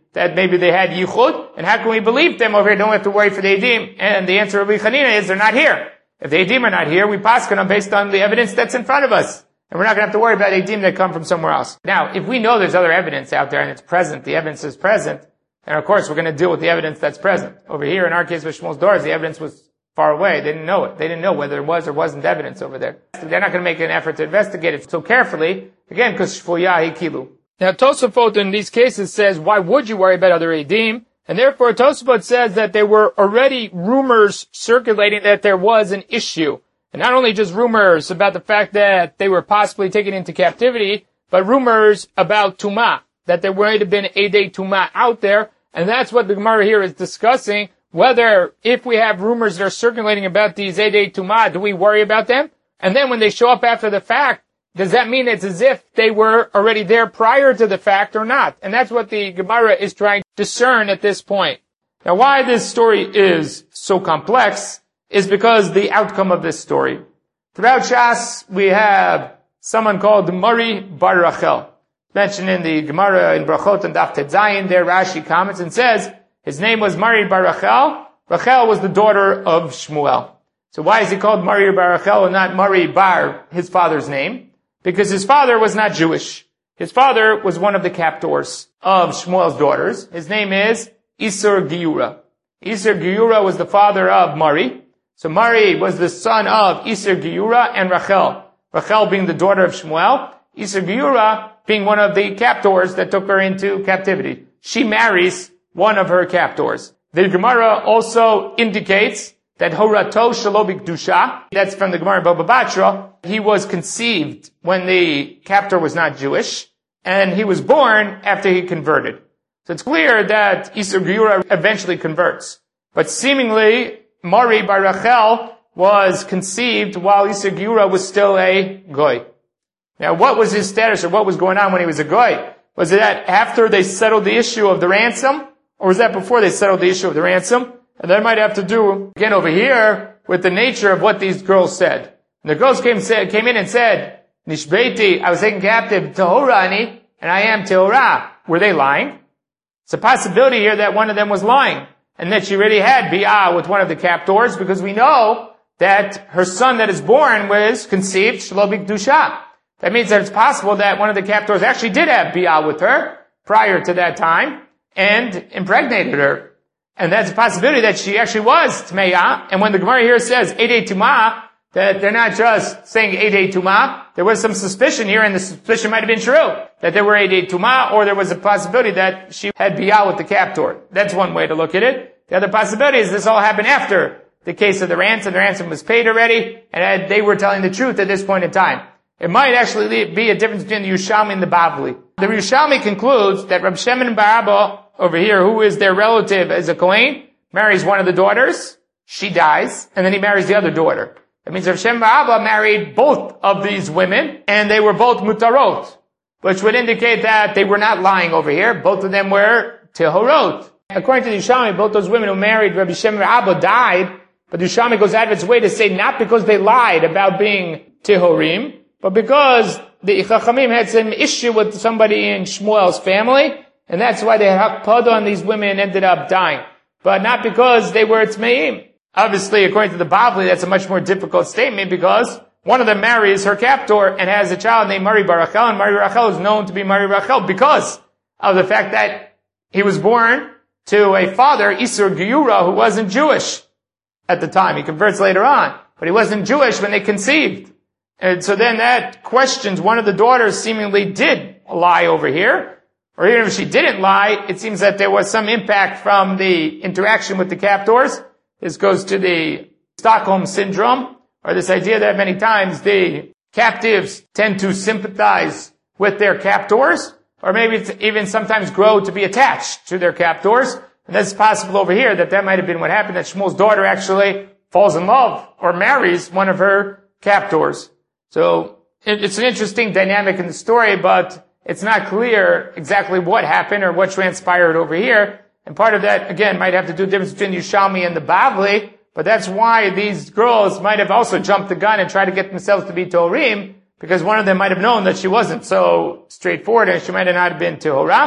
Speaker 1: that maybe they had yichud, and how can we believe them over here? Don't have to worry for the edim. And the answer of Rabbi Chanina is they're not here. If the edim are not here, we paskin them based on the evidence that's in front of us. And we're not going to have to worry about edim that come from somewhere else. Now, if we know there's other evidence out there and it's present, the evidence is present, and of course we're going to deal with the evidence that's present. Over here, in our case with Shmuel's doors, the evidence was far away. They didn't know it. They didn't know whether there was or wasn't evidence over there. They're not going to make an effort to investigate it so carefully, again, because shfuya hikilu. Now, Tosafot in these cases says, why would you worry about other edim? And therefore, Tosafot says that there were already rumors circulating that there was an issue. And not only just rumors about the fact that they were possibly taken into captivity, but rumors about Tumah, that there might have been Edei Tumah out there. And that's what the Gemara here is discussing, whether if we have rumors that are circulating about these Edei Tumah, do we worry about them? And then when they show up after the fact, does that mean it's as if they were already there prior to the fact or not? And that's what the Gemara is trying to discern at this point. Now, why this story is so complex is because the outcome of this story. Throughout Shas, we have someone called Mari bar Rachel. Mentioned in the Gemara in Brachot and Daf Tet Zayin, there Rashi comments and says his name was Mari bar Rachel. Rachel was the daughter of Shmuel. So why is he called Mari bar Rachel and not Mari bar, his father's name? Because his father was not Jewish. His father was one of the captors of Shmuel's daughters. His name is Isur Giura. Isur Giura was the father of Mari. So Mari was the son of Isur Giura and Rachel. Rachel being the daughter of Shmuel. Isur Giura being one of the captors that took her into captivity. She marries one of her captors. The Gemara also indicates that Horato Shelo B'Kedusha, that's from the Gemara in Baba Batra, he was conceived when the captor was not Jewish, and he was born after he converted. So it's clear that Isur Giura eventually converts. But seemingly, Mari bar Rachel was conceived while Isur Giura was still a goy. Now, what was his status, or what was going on when he was a goy? Was it that after they settled the issue of the ransom, or was that before they settled the issue of the ransom? And that might have to do, again over here, with the nature of what these girls said. And the girls came, said, came in and said, Nishbeiti, I was taken captive, Tehorani, and I am Tehorah. Were they lying? It's a possibility here that one of them was lying, and that she already had Bi'ah with one of the captors, because we know that her son that is born was conceived, Shelo B'Kedusha. That means that it's possible that one of the captors actually did have Bi'ah with her prior to that time, and impregnated her. And that's a possibility that she actually was Tmeya. And when the Gemara here says Edei Tumah, that they're not just saying Edei Tumah, there was some suspicion here, and the suspicion might have been true, that there were Edei Tumah, or there was a possibility that she had Bi'ah with the captor. That's one way to look at it. The other possibility is this all happened after the case of the ransom. The ransom was paid already, and they were telling the truth at this point in time. It might actually be a difference between the Yerushalmi and the Bavli. The Yerushalmi concludes that Reb Shemin bar Abba over here, who is their relative as a Kohen, marries one of the daughters, she dies, and then he marries the other daughter. That means Reb Shemin bar Abba married both of these women, and they were both mutarot, which would indicate that they were not lying over here. Both of them were tehorot. According to the Yerushalmi, both those women who married Rabbi Shemin bar Abba died, but the Yerushalmi goes out of its way to say not because they lied about being tehorim, but because the Chachamim had some issue with somebody in Shmuel's family, and that's why they had hakpada on these women and ended up dying. But not because they were tzmeim. Obviously, according to the Bavli, that's a much more difficult statement, because one of them marries her captor and has a child named Mari bar Rachel, and Mari Rachel is known to be Mari Rachel because of the fact that he was born to a father, Isur Giura, who wasn't Jewish at the time. He converts later on, but he wasn't Jewish when they conceived. And so then that questions one of the daughters seemingly did lie over here. Or even if she didn't lie, it seems that there was some impact from the interaction with the captors. This goes to the Stockholm Syndrome, or this idea that many times the captives tend to sympathize with their captors, or maybe it's even sometimes grow to be attached to their captors. And that's possible over here, that that might have been what happened, that Shmuel's daughter actually falls in love or marries one of her captors. So it's an interesting dynamic in the story, but it's not clear exactly what happened or what transpired over here. And part of that, again, might have to do with the difference between Yerushalmi and the Bavli, but that's why these girls might have also jumped the gun and tried to get themselves to be Torim, because one of them might have known that she wasn't so straightforward and she might have not been Tehorah.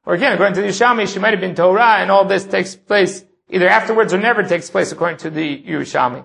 Speaker 1: Or again, according to the Yerushalmi, she might have been Torah, and all this takes place either afterwards or never takes place according to the Yerushalmi.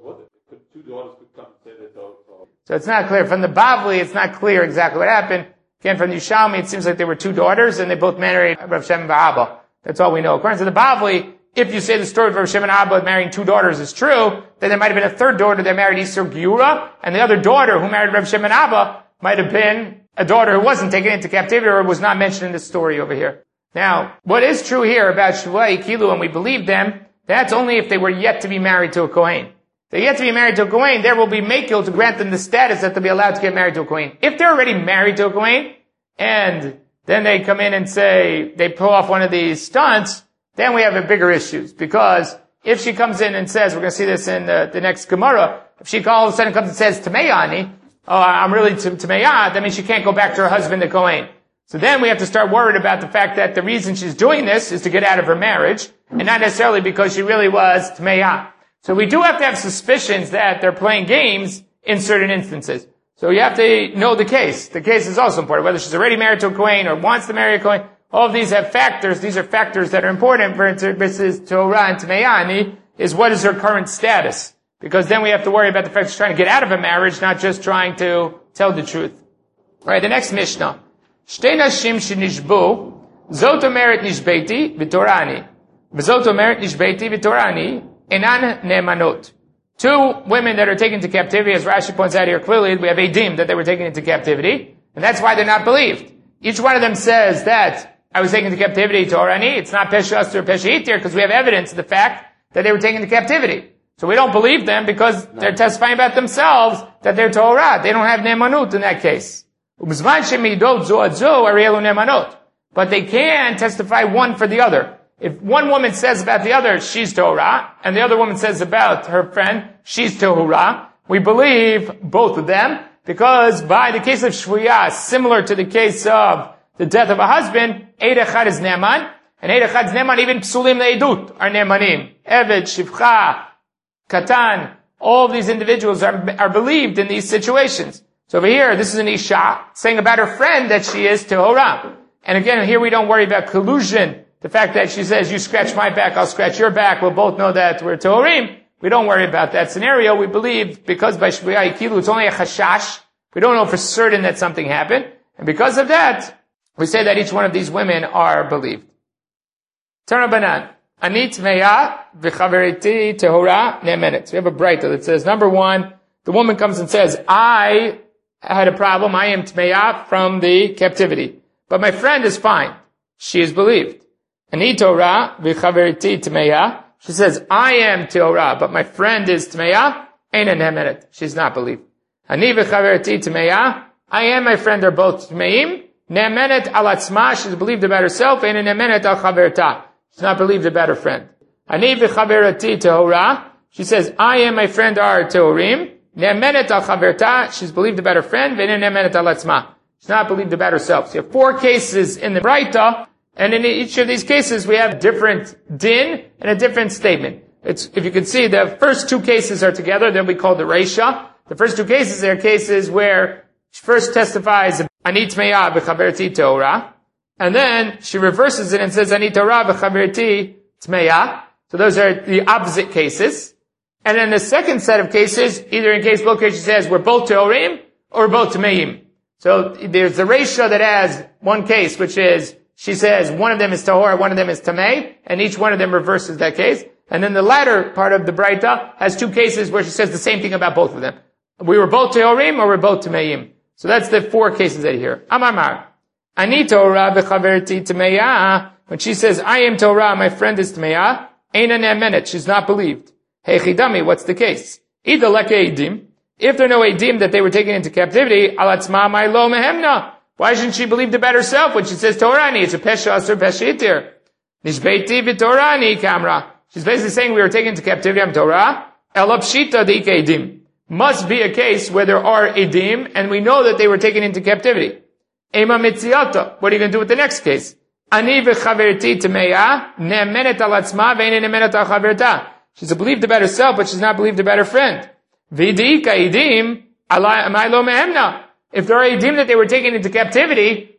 Speaker 1: So it's not clear. From the Bavli, it's not clear exactly what happened. Again, from the Yerushalmi, it seems like there were two daughters, and they both married Rav Shem and Abba. That's all we know. According to the Bavli, if you say the story of Rav Shem and Abba marrying two daughters is true, then there might have been a third daughter that married Isur Giura, and the other daughter who married Rav Shem and Abba might have been a daughter who wasn't taken into captivity or was not mentioned in this story over here. Now, what is true here about Shuvah Ikilu, and we believe them, that's only if they were yet to be married to a Kohen. They're yet to be married to a Kohen, there will be Mekil to grant them the status that they'll be allowed to get married to a Kohen. If they're already married to a Kohen, and then they come in and say, they pull off one of these stunts, then we have a bigger issues. Because if she comes in and says, we're going to see this in the, the next Gemara, if she all of a sudden comes and says, Tameyani, oh, I'm really Tameyah, that means she can't go back to her husband, the Kohen. So then we have to start worried about the fact that the reason she's doing this is to get out of her marriage, and not necessarily because she really was Tameyah. So we do have to have suspicions that they're playing games in certain instances. So you have to know the case. The case is also important. Whether she's already married to a Kohen or wants to marry a Kohen, all of these have factors. These are factors that are important for Missus Torah and Tameyani, is what is her current status. Because then we have to worry about the fact she's trying to get out of a marriage, not just trying to tell the truth. Alright, the next Mishnah. Shtei nashim shenishbu, zot omeret nishbeiti v'torani, v'zot omeret nishbeiti v'torani, enan ne'emanot. Two women that are taken into captivity, as Rashi points out here clearly, we have Eidim that they were taken into captivity, and that's why they're not believed. Each one of them says that I was taken into captivity to Orani. It's not Pesha or Pesha Itir, because we have evidence of the fact that they were taken into captivity. So we don't believe them because they're testifying about themselves that they're Torah. They don't have Ne'emanut in that case. But they can testify one for the other. If one woman says about the other, she's Torah, and the other woman says about her friend, she's Tehurah, we believe both of them, because by the case of Shvuyah, similar to the case of the death of a husband, Eid Echad is Ne'eman, and Eid Echad is Ne'eman, even Psulim Le'edut are Ne'emanim. Eved, Shivcha, Katan, all of these individuals are, are believed in these situations. So over here, this is an Isha saying about her friend that she is Tehurah. And again, here we don't worry about collusion. The fact that she says, you scratch my back, I'll scratch your back, we'll both know that we're Tehurim. We don't worry about that scenario. We believe, because by Shvuyah Ikilu, it's only a chashash. We don't know for certain that something happened. And because of that, we say that each one of these women are believed. Tarabanan. Ani tmeya v'chaveriti tehura ne'emenet. We have a braita that says, number one, the woman comes and says, I had a problem, I am tmeya from the captivity. But my friend is fine. She is believed. Ani Torah v'chaveriti tmeya. She says, I am Torah, but my friend is tmeya. Eina ne'emenet. She's not believed. Ani v'chaveriti tmeya. I am my friend are both tmeim. Ne'emenet al atzma. She's believed about herself. Eina ne'emenet al chaverta. She's not believed about her friend. Ani v'chaverati Torah. She says, I am my friend are Tehurim. Ne'emenet al chaverta. She's believed about her friend. Eina ne'emenet al atzma. She's not believed about herself. So you have four cases in the Braita. And in each of these cases, we have different din and a different statement. It's, if you can see, the first two cases are together. They'll be called the Reisha. The first two cases are cases where she first testifies, Ani tmeya v'chaverti Torah. And then she reverses it and says, Ani Torah v'chaverti tmeya. So those are the opposite cases. And then the second set of cases, either in case both cases says, we're both Tehurim or we're both Tmeim. So there's the Reisha that has one case, which is, she says one of them is Tahor, one of them is Tamei, and each one of them reverses that case. And then the latter part of the Braita has two cases where she says the same thing about both of them. We were both Tehorim or we're both Tameim. So that's the four cases that are here. Amar Ani Torah v'chaverti Tameya. When she says, I am Torah, my friend is Tameya, Eina ne'emenet, she's not believed. Hey Chidami, what's the case? Ida leke Eidim. If there are no Eidim that they were taken into captivity, alatzma my lo mehemna. Why shouldn't she believe about herself when she says Torani? It's a pesha asur pesha itir. Nishbeiti v'torani kamra. She's basically saying we were taken into captivity. I'm Torah. Elapshita deik edim. Must be a case where there are edim, and we know that they were taken into captivity. Ema mitziata. What are you going to do with the next case? Ani v'chaverti temeya ne'emenet alatzma ve'ene ne'emenet al chaverta. She's believed about herself, but she's not believed about her friend. V'diika edim amai lo mehemna. If there are edim that they were taken into captivity,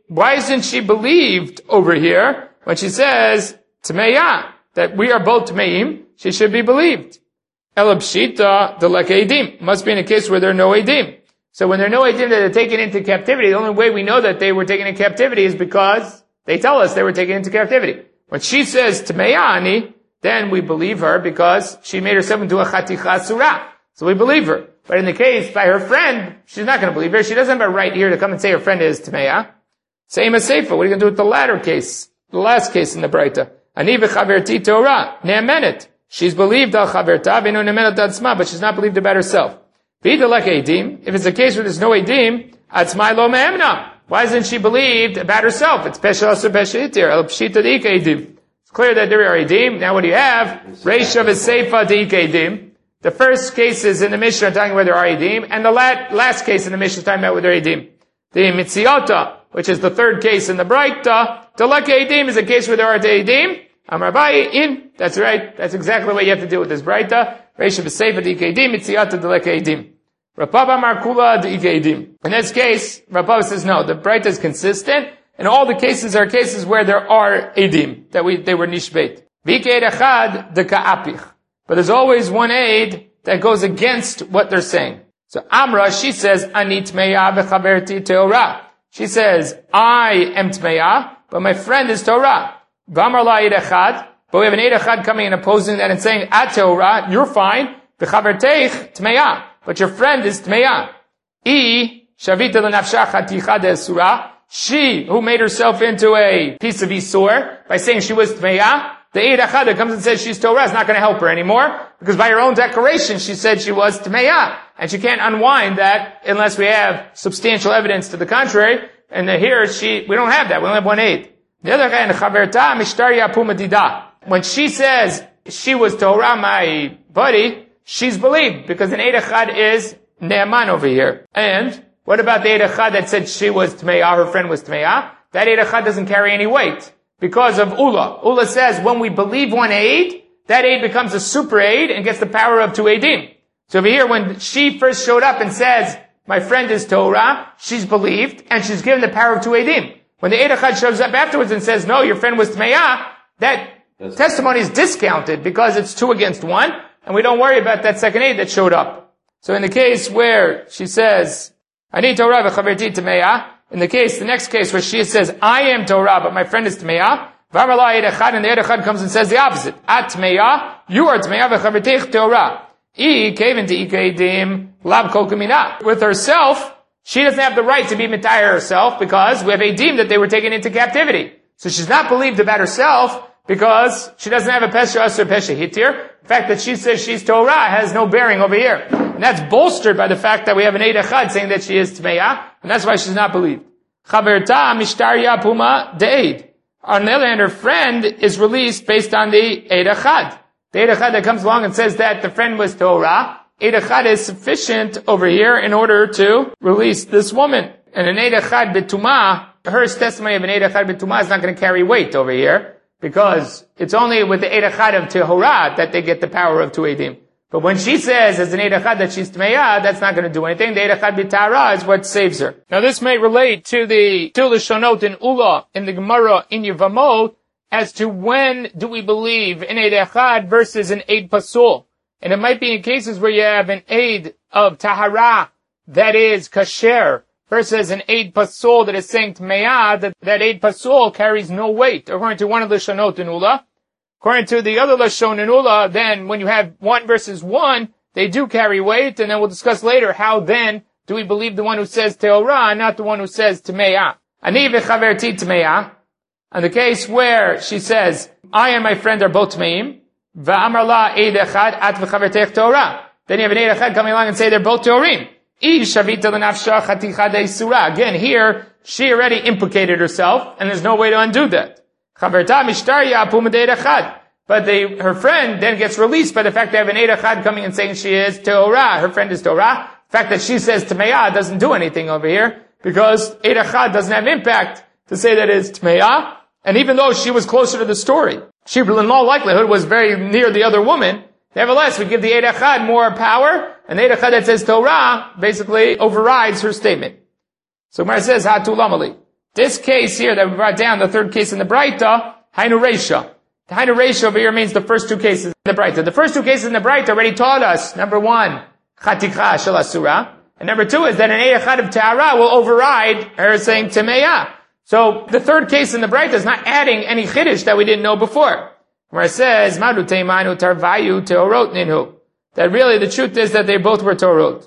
Speaker 1: why isn't she believed over here when she says Tmeya, that we are both Tmeim? She should be believed. Elabshita delek edim. Must be in a case where there are no edim. So when there are no edim that are taken into captivity, the only way we know that they were taken into captivity is because they tell us they were taken into captivity. When she says Tmeyani, then we believe her because she made herself into a chaticha surah. So we believe her. But in the case by her friend, she's not going to believe her. She doesn't have a right here to come and say her friend is Tmeya. Same as Seifa. What are you going to do with the latter case? The last case in the Braita. Ani v'chaverti Torah. Ne'amenet. She's believed al chaverta v'nu ne'amenet atzma, but she's not believed about herself. V'idalek edim. If it's a case where there's no edim, atzmai lo me'emna. Why isn't she believed about herself? It's pesha asur pesha itir. El pshita d'ik edim. It's clear that there are edim. Now what do you have? Reisha v'seifa d'ik edim. The first cases in the Mishnah are talking where there are edim, and the last case in the Mishnah is talking about where there are edim. The mitziota, which is the third case in the Braita, delek edim is a case where there are edim. Amar Abaye in. That's right. That's exactly what you have to do with this Braita. Reisha v'seifa d'ik edim, mitziota delek edim. Rav Papa Amar kula d'ik edim. In this case, Rav Papa says no. The Braita is consistent, and all the cases are cases where there are edim that we they were nishbeit. V'ikeid echad deka'apich. But there's always one aid that goes against what they're saying. So Amra, she says, Ani tmeya v'chaverti Torah. She says, I am tmeya, but my friend is Torah. V'amar la eid echad. But we have an eid echad coming and opposing that and saying, at Torah, you're fine. V'chaverteich tmeya. But your friend is tmeya. I shavita l'nafsha chaticha de'esura. She, who made herself into a piece of Isur, by saying she was tmeya, the Eid Achad that comes and says she's Torah is not going to help her anymore, because by her own declaration she said she was Tmeya, and she can't unwind that unless we have substantial evidence to the contrary, and here she, we don't have that, we only have one Eid. The other hand, Chaverta Mishtariya Pumadida. When she says she was Torah, my buddy, she's believed, because an Eid Achad is Ne'aman over here. And what about the Eid Achad that said she was Tmeya, her friend was Tmeya? That Eid Achad doesn't carry any weight. Because of Ula. Ula says when we believe one aid, that aid becomes a super aid and gets the power of two aidim. So over here, when she first showed up and says, my friend is Torah, she's believed, and she's given the power of two aidim. When the Eid Achad shows up afterwards and says, no, your friend was Tmeya, that That's testimony is discounted because it's two against one, and we don't worry about that second aid that showed up. So in the case where she says, I need Torah v'chaverti Tmeya, in the case, the next case where she says, I am Torah, but my friend is Tmeya, V'amar la Eid Echad, and the Eid Echad comes and says the opposite. At Tmeya, you are Tmeya v'chaverteich Torah. I kevin te'ika edim lav kol kamina. With herself, she doesn't have the right to be mitayar herself because we have edim that they were taken into captivity. So she's not believed about herself because she doesn't have a pesha asur pesha hitir. The fact that she says she's Torah has no bearing over here. And that's bolstered by the fact that we have an Eid Echad saying that she is Tmeya, and that's why she's not believed. Chaverta mishtariya puma de'ed. On the other hand, her friend is released based on the Eid Echad. The Eid Echad that comes along and says that the friend was Torah, Eid Echad is sufficient over here in order to release this woman. And an Eid Echad b'tumah, her testimony of an Eid Echad b'tumah is not going to carry weight over here, because it's only with the Eid Echad of Tehorah that they get the power of two Eidim. But when she says as an Eid Echad that she's Tmeya, that's not going to do anything. The Eid Echad b'tara is what saves her. Now this may relate to the to the Shonot in Ula, in the Gemara in Yevamot, as to when do we believe in Eid Echad versus an Eid Pasul. And it might be in cases where you have an Eid of Tahara that is kasher, versus an Eid Pasul that is saying Tmeya, that, that Eid Pasul carries no weight, according to one of the Shonot in Ula. According to the other Lashon in Ula, then when you have one versus one, they do carry weight, and then we'll discuss later how then do we believe the one who says Teorah, not the one who says Tmeya. Ani v'chaverti Tmeya. On the case where she says, I and my friend are both Tmeim, v'amar la Eid Echad at v'chaverteich Teorah. Then you have an Eid Echad coming along and say they're both Teorim. I shavita l'nafsha chaticha de'isura. Again, here, she already implicated herself, and there's no way to undo that. Chaverta mishtariya puma de'ed echad. But they, her friend then gets released by the fact they have an Eid Echad coming and saying she is Torah. Her friend is Torah. The fact that she says Tmeya doesn't do anything over here, because Eid Echad doesn't have impact to say that it's Tmeya. And even though she was closer to the story, she in all likelihood was very near the other woman, nevertheless we give the Eid Echad more power, and the Eid Echad that says Torah basically overrides her statement. So Gemara says, Hatu lamali. This case here that we brought down, the third case in the Braita, Hainu Reisha. The Hainu Reisha over here means the first two cases in the Braita. The first two cases in the Braita already taught us, number one, Chatikha Shel Asura, and number two is that an Eichad of Ta'ara will override her saying Temeya. So the third case in the Braita is not adding any Chiddush that we didn't know before. Where it says, Madu Teimanu Tarvayu Teorot Ninhu. That really the truth is that they both were Torot.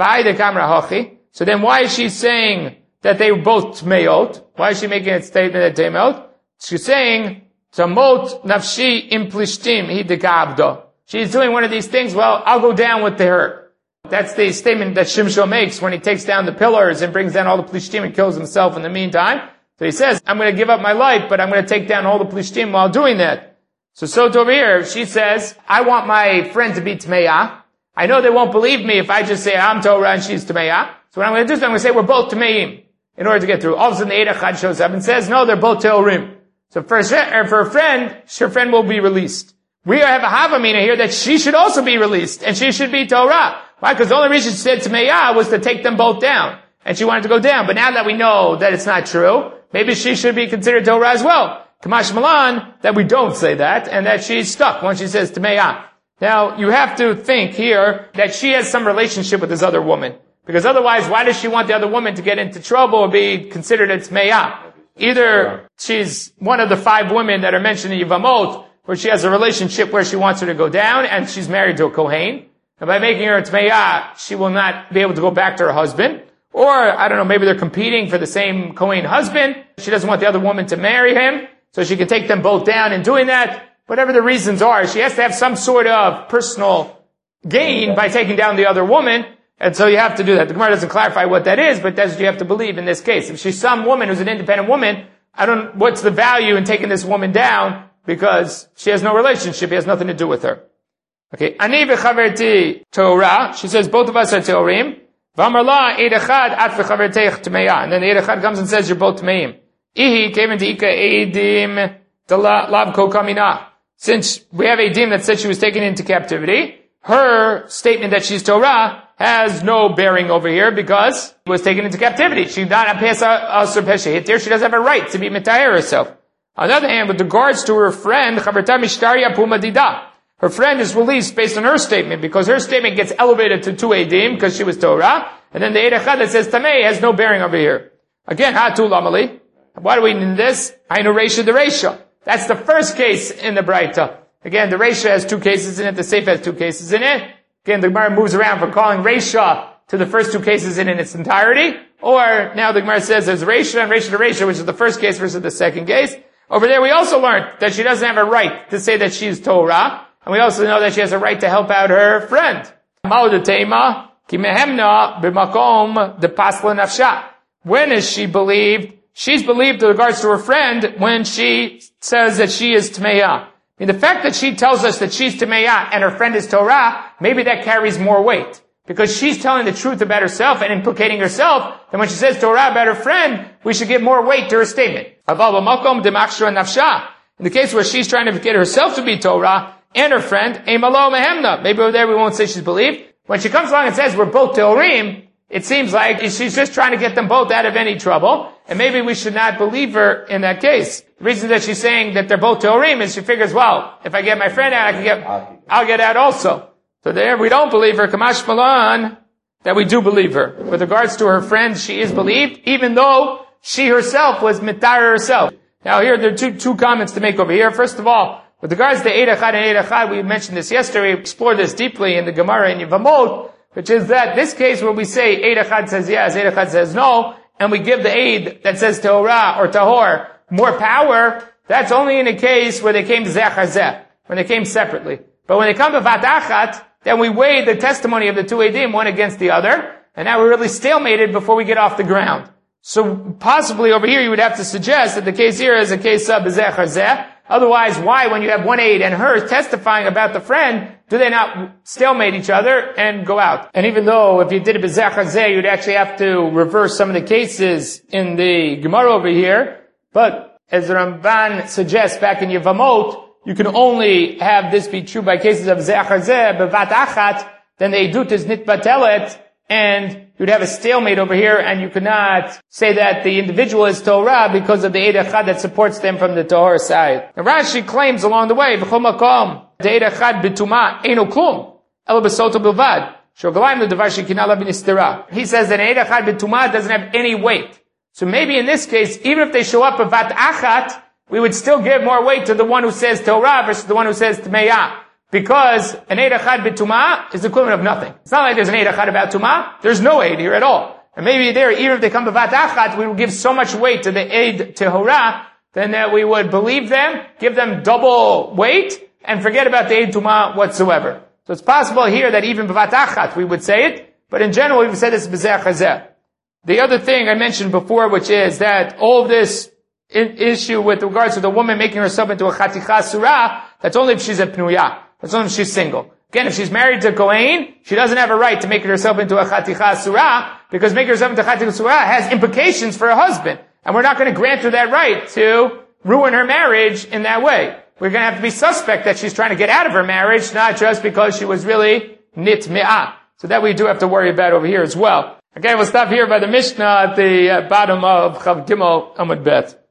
Speaker 1: So then why is she saying that they were both Tmeot? Why is she making a statement that Temeot? She's saying, Tamot Nafshi Implishtim Hidekabdo. She's doing one of these things, well, I'll go down with her. That's the statement that Shimshon makes when he takes down the pillars and brings down all the Plishtim and kills himself in the meantime. So he says, I'm going to give up my life, but I'm going to take down all the Plishtim while doing that. So, so over here, she says, I want my friend to be Tmeya. I know they won't believe me if I just say I'm Torah and she's Tmeya. So what I'm going to do is I'm going to say we're both Tmeim in order to get through. All of a sudden the Eid Echad shows up and says, no, they're both Teorim. So for, for a friend, her friend will be released. We have a Havamina here that she should also be released and she should be Torah. Why? Because the only reason she said Tmeya was to take them both down. And she wanted to go down. But now that we know that it's not true, maybe she should be considered Torah as well. Kamash Malan, that we don't say that, and that she's stuck when she says Tmeya. Now, you have to think here that she has some relationship with this other woman. Because otherwise, why does she want the other woman to get into trouble or be considered a Tmeya? Either she's one of the five women that are mentioned in Yevamot, where she has a relationship where she wants her to go down, and she's married to a Kohen. And by making her a Tmeya, she will not be able to go back to her husband. Or, I don't know, maybe they're competing for the same Kohen husband. She doesn't want the other woman to marry him. So she can take them both down in doing that. Whatever the reasons are, she has to have some sort of personal gain by taking down the other woman. And so you have to do that. The Gemara doesn't clarify what that is, but that's what you have to believe in this case. If she's some woman who's an independent woman, I don't, what's the value in taking this woman down? Because she has no relationship. He has nothing to do with her. Okay. Ani v'chaverti Torah. She says both of us are Teorim. V'amar la eid echad at v'chaverteich Tmeya. And then the eid echad comes and says you're both Tmeim. Ihi came into Ika Eidim Labko Kamina. Since we have Eidim that said she was taken into captivity, her statement that she's Torah has no bearing over here because she was taken into captivity. She not she doesn't have a right to be Mitayir herself. On the other hand, with regards to her friend, her friend is released based on her statement because her statement gets elevated to two Eidim because she was Torah, and then the Eid Echad that says Tamei has no bearing over here. Again, Hatul Amali. Why do we need this? Hainu Reisha the Reisha. That's the first case in the Braita. Again, the Reisha has two cases in it, the Seif has two cases in it. Again, the Gemara moves around from calling Reisha to the first two cases in, in its entirety. Or, now the Gemara says there's Reisha and Reisha to Reisha, which is the first case versus the second case. Over there we also learned that she doesn't have a right to say that she's Torah. And we also know that she has a right to help out her friend. When is she believed? She's believed with regards to her friend when she says that she is Tmeya. I mean, the fact that she tells us that she's Tmeya and her friend is Torah, maybe that carries more weight. Because she's telling the truth about herself and implicating herself, then when she says Torah about her friend, we should give more weight to her statement. In the case where she's trying to get herself to be Torah and her friend, maybe over there we won't say she's believed. When she comes along and says we're both Teorim, it seems like she's just trying to get them both out of any trouble, and maybe we should not believe her in that case. The reason that she's saying that they're both Teorim is she figures, well, if I get my friend out, I can get, I'll get out also. So there we don't believe her, Kamash Malan, that we do believe her. With regards to her friend, she is believed, even though she herself was Mitar herself. Now here, there are two, two comments to make over here. First of all, with regards to Eid Echad and Eid Echad, we mentioned this yesterday, we explored this deeply in the Gemara in Yevamot, which is that this case where we say Eid Echad says yes, Eid Echad says no, and we give the Eid that says Torah or Tahor more power, that's only in a case where they came Zeh Zeh, when they came separately. But when they come to Vat Achat, then we weigh the testimony of the two Eidim, one against the other, and now we're really stalemated before we get off the ground. So possibly over here you would have to suggest that the case here is a case of Zeh Zeh. Otherwise, why, when you have one aid and her testifying about the friend, do they not stalemate each other and go out? And even though if you did it b'zeh chazeh, you'd actually have to reverse some of the cases in the Gemara over here. But as the Ramban suggests back in Yevamot, you can only have this be true by cases of zeh chazeh, b'vat achat, then the edut is nitbatelet, and you'd have a stalemate over here, and you could not say that the individual is Torah because of the Eid Echad that supports them from the Tahor side. Now Rashi claims along the way, V'chol makom, the Eid Echad b'tumah eino klum, elo b'soto bilvad, shogalayim l'davar shekina la b'nistera. He says that Eid Echad b'tumah doesn't have any weight. So maybe in this case, even if they show up avat achat, we would still give more weight to the one who says Torah versus the one who says Tmeiyah. Because an Eid Echad b'tumah is the equivalent of nothing. It's not like there's an Eid Echad about tumah. There's no Eid here at all. And maybe there, even if they come b'vat achat, we will give so much weight to the Eid Tehorah, then that we would believe them, give them double weight, and forget about the Eid tumah whatsoever. So it's possible here that even b'vat achat we would say it, but in general we would say this b'zeh chazeh. The other thing I mentioned before, which is that all of this in issue with regards to the woman making herself into a chaticha surah, that's only if she's a pnuyah. That's only if she's single. Again, if she's married to Kohen, she doesn't have a right to make herself into a chaticha surah, because making herself into a chaticha surah has implications for her husband. And we're not going to grant her that right to ruin her marriage in that way. We're going to have to be suspect that she's trying to get out of her marriage, not just because she was really nitmi'ah. So that we do have to worry about over here as well. Okay, we'll stop here by the Mishnah at the bottom of Chav Gimel Amud Bet.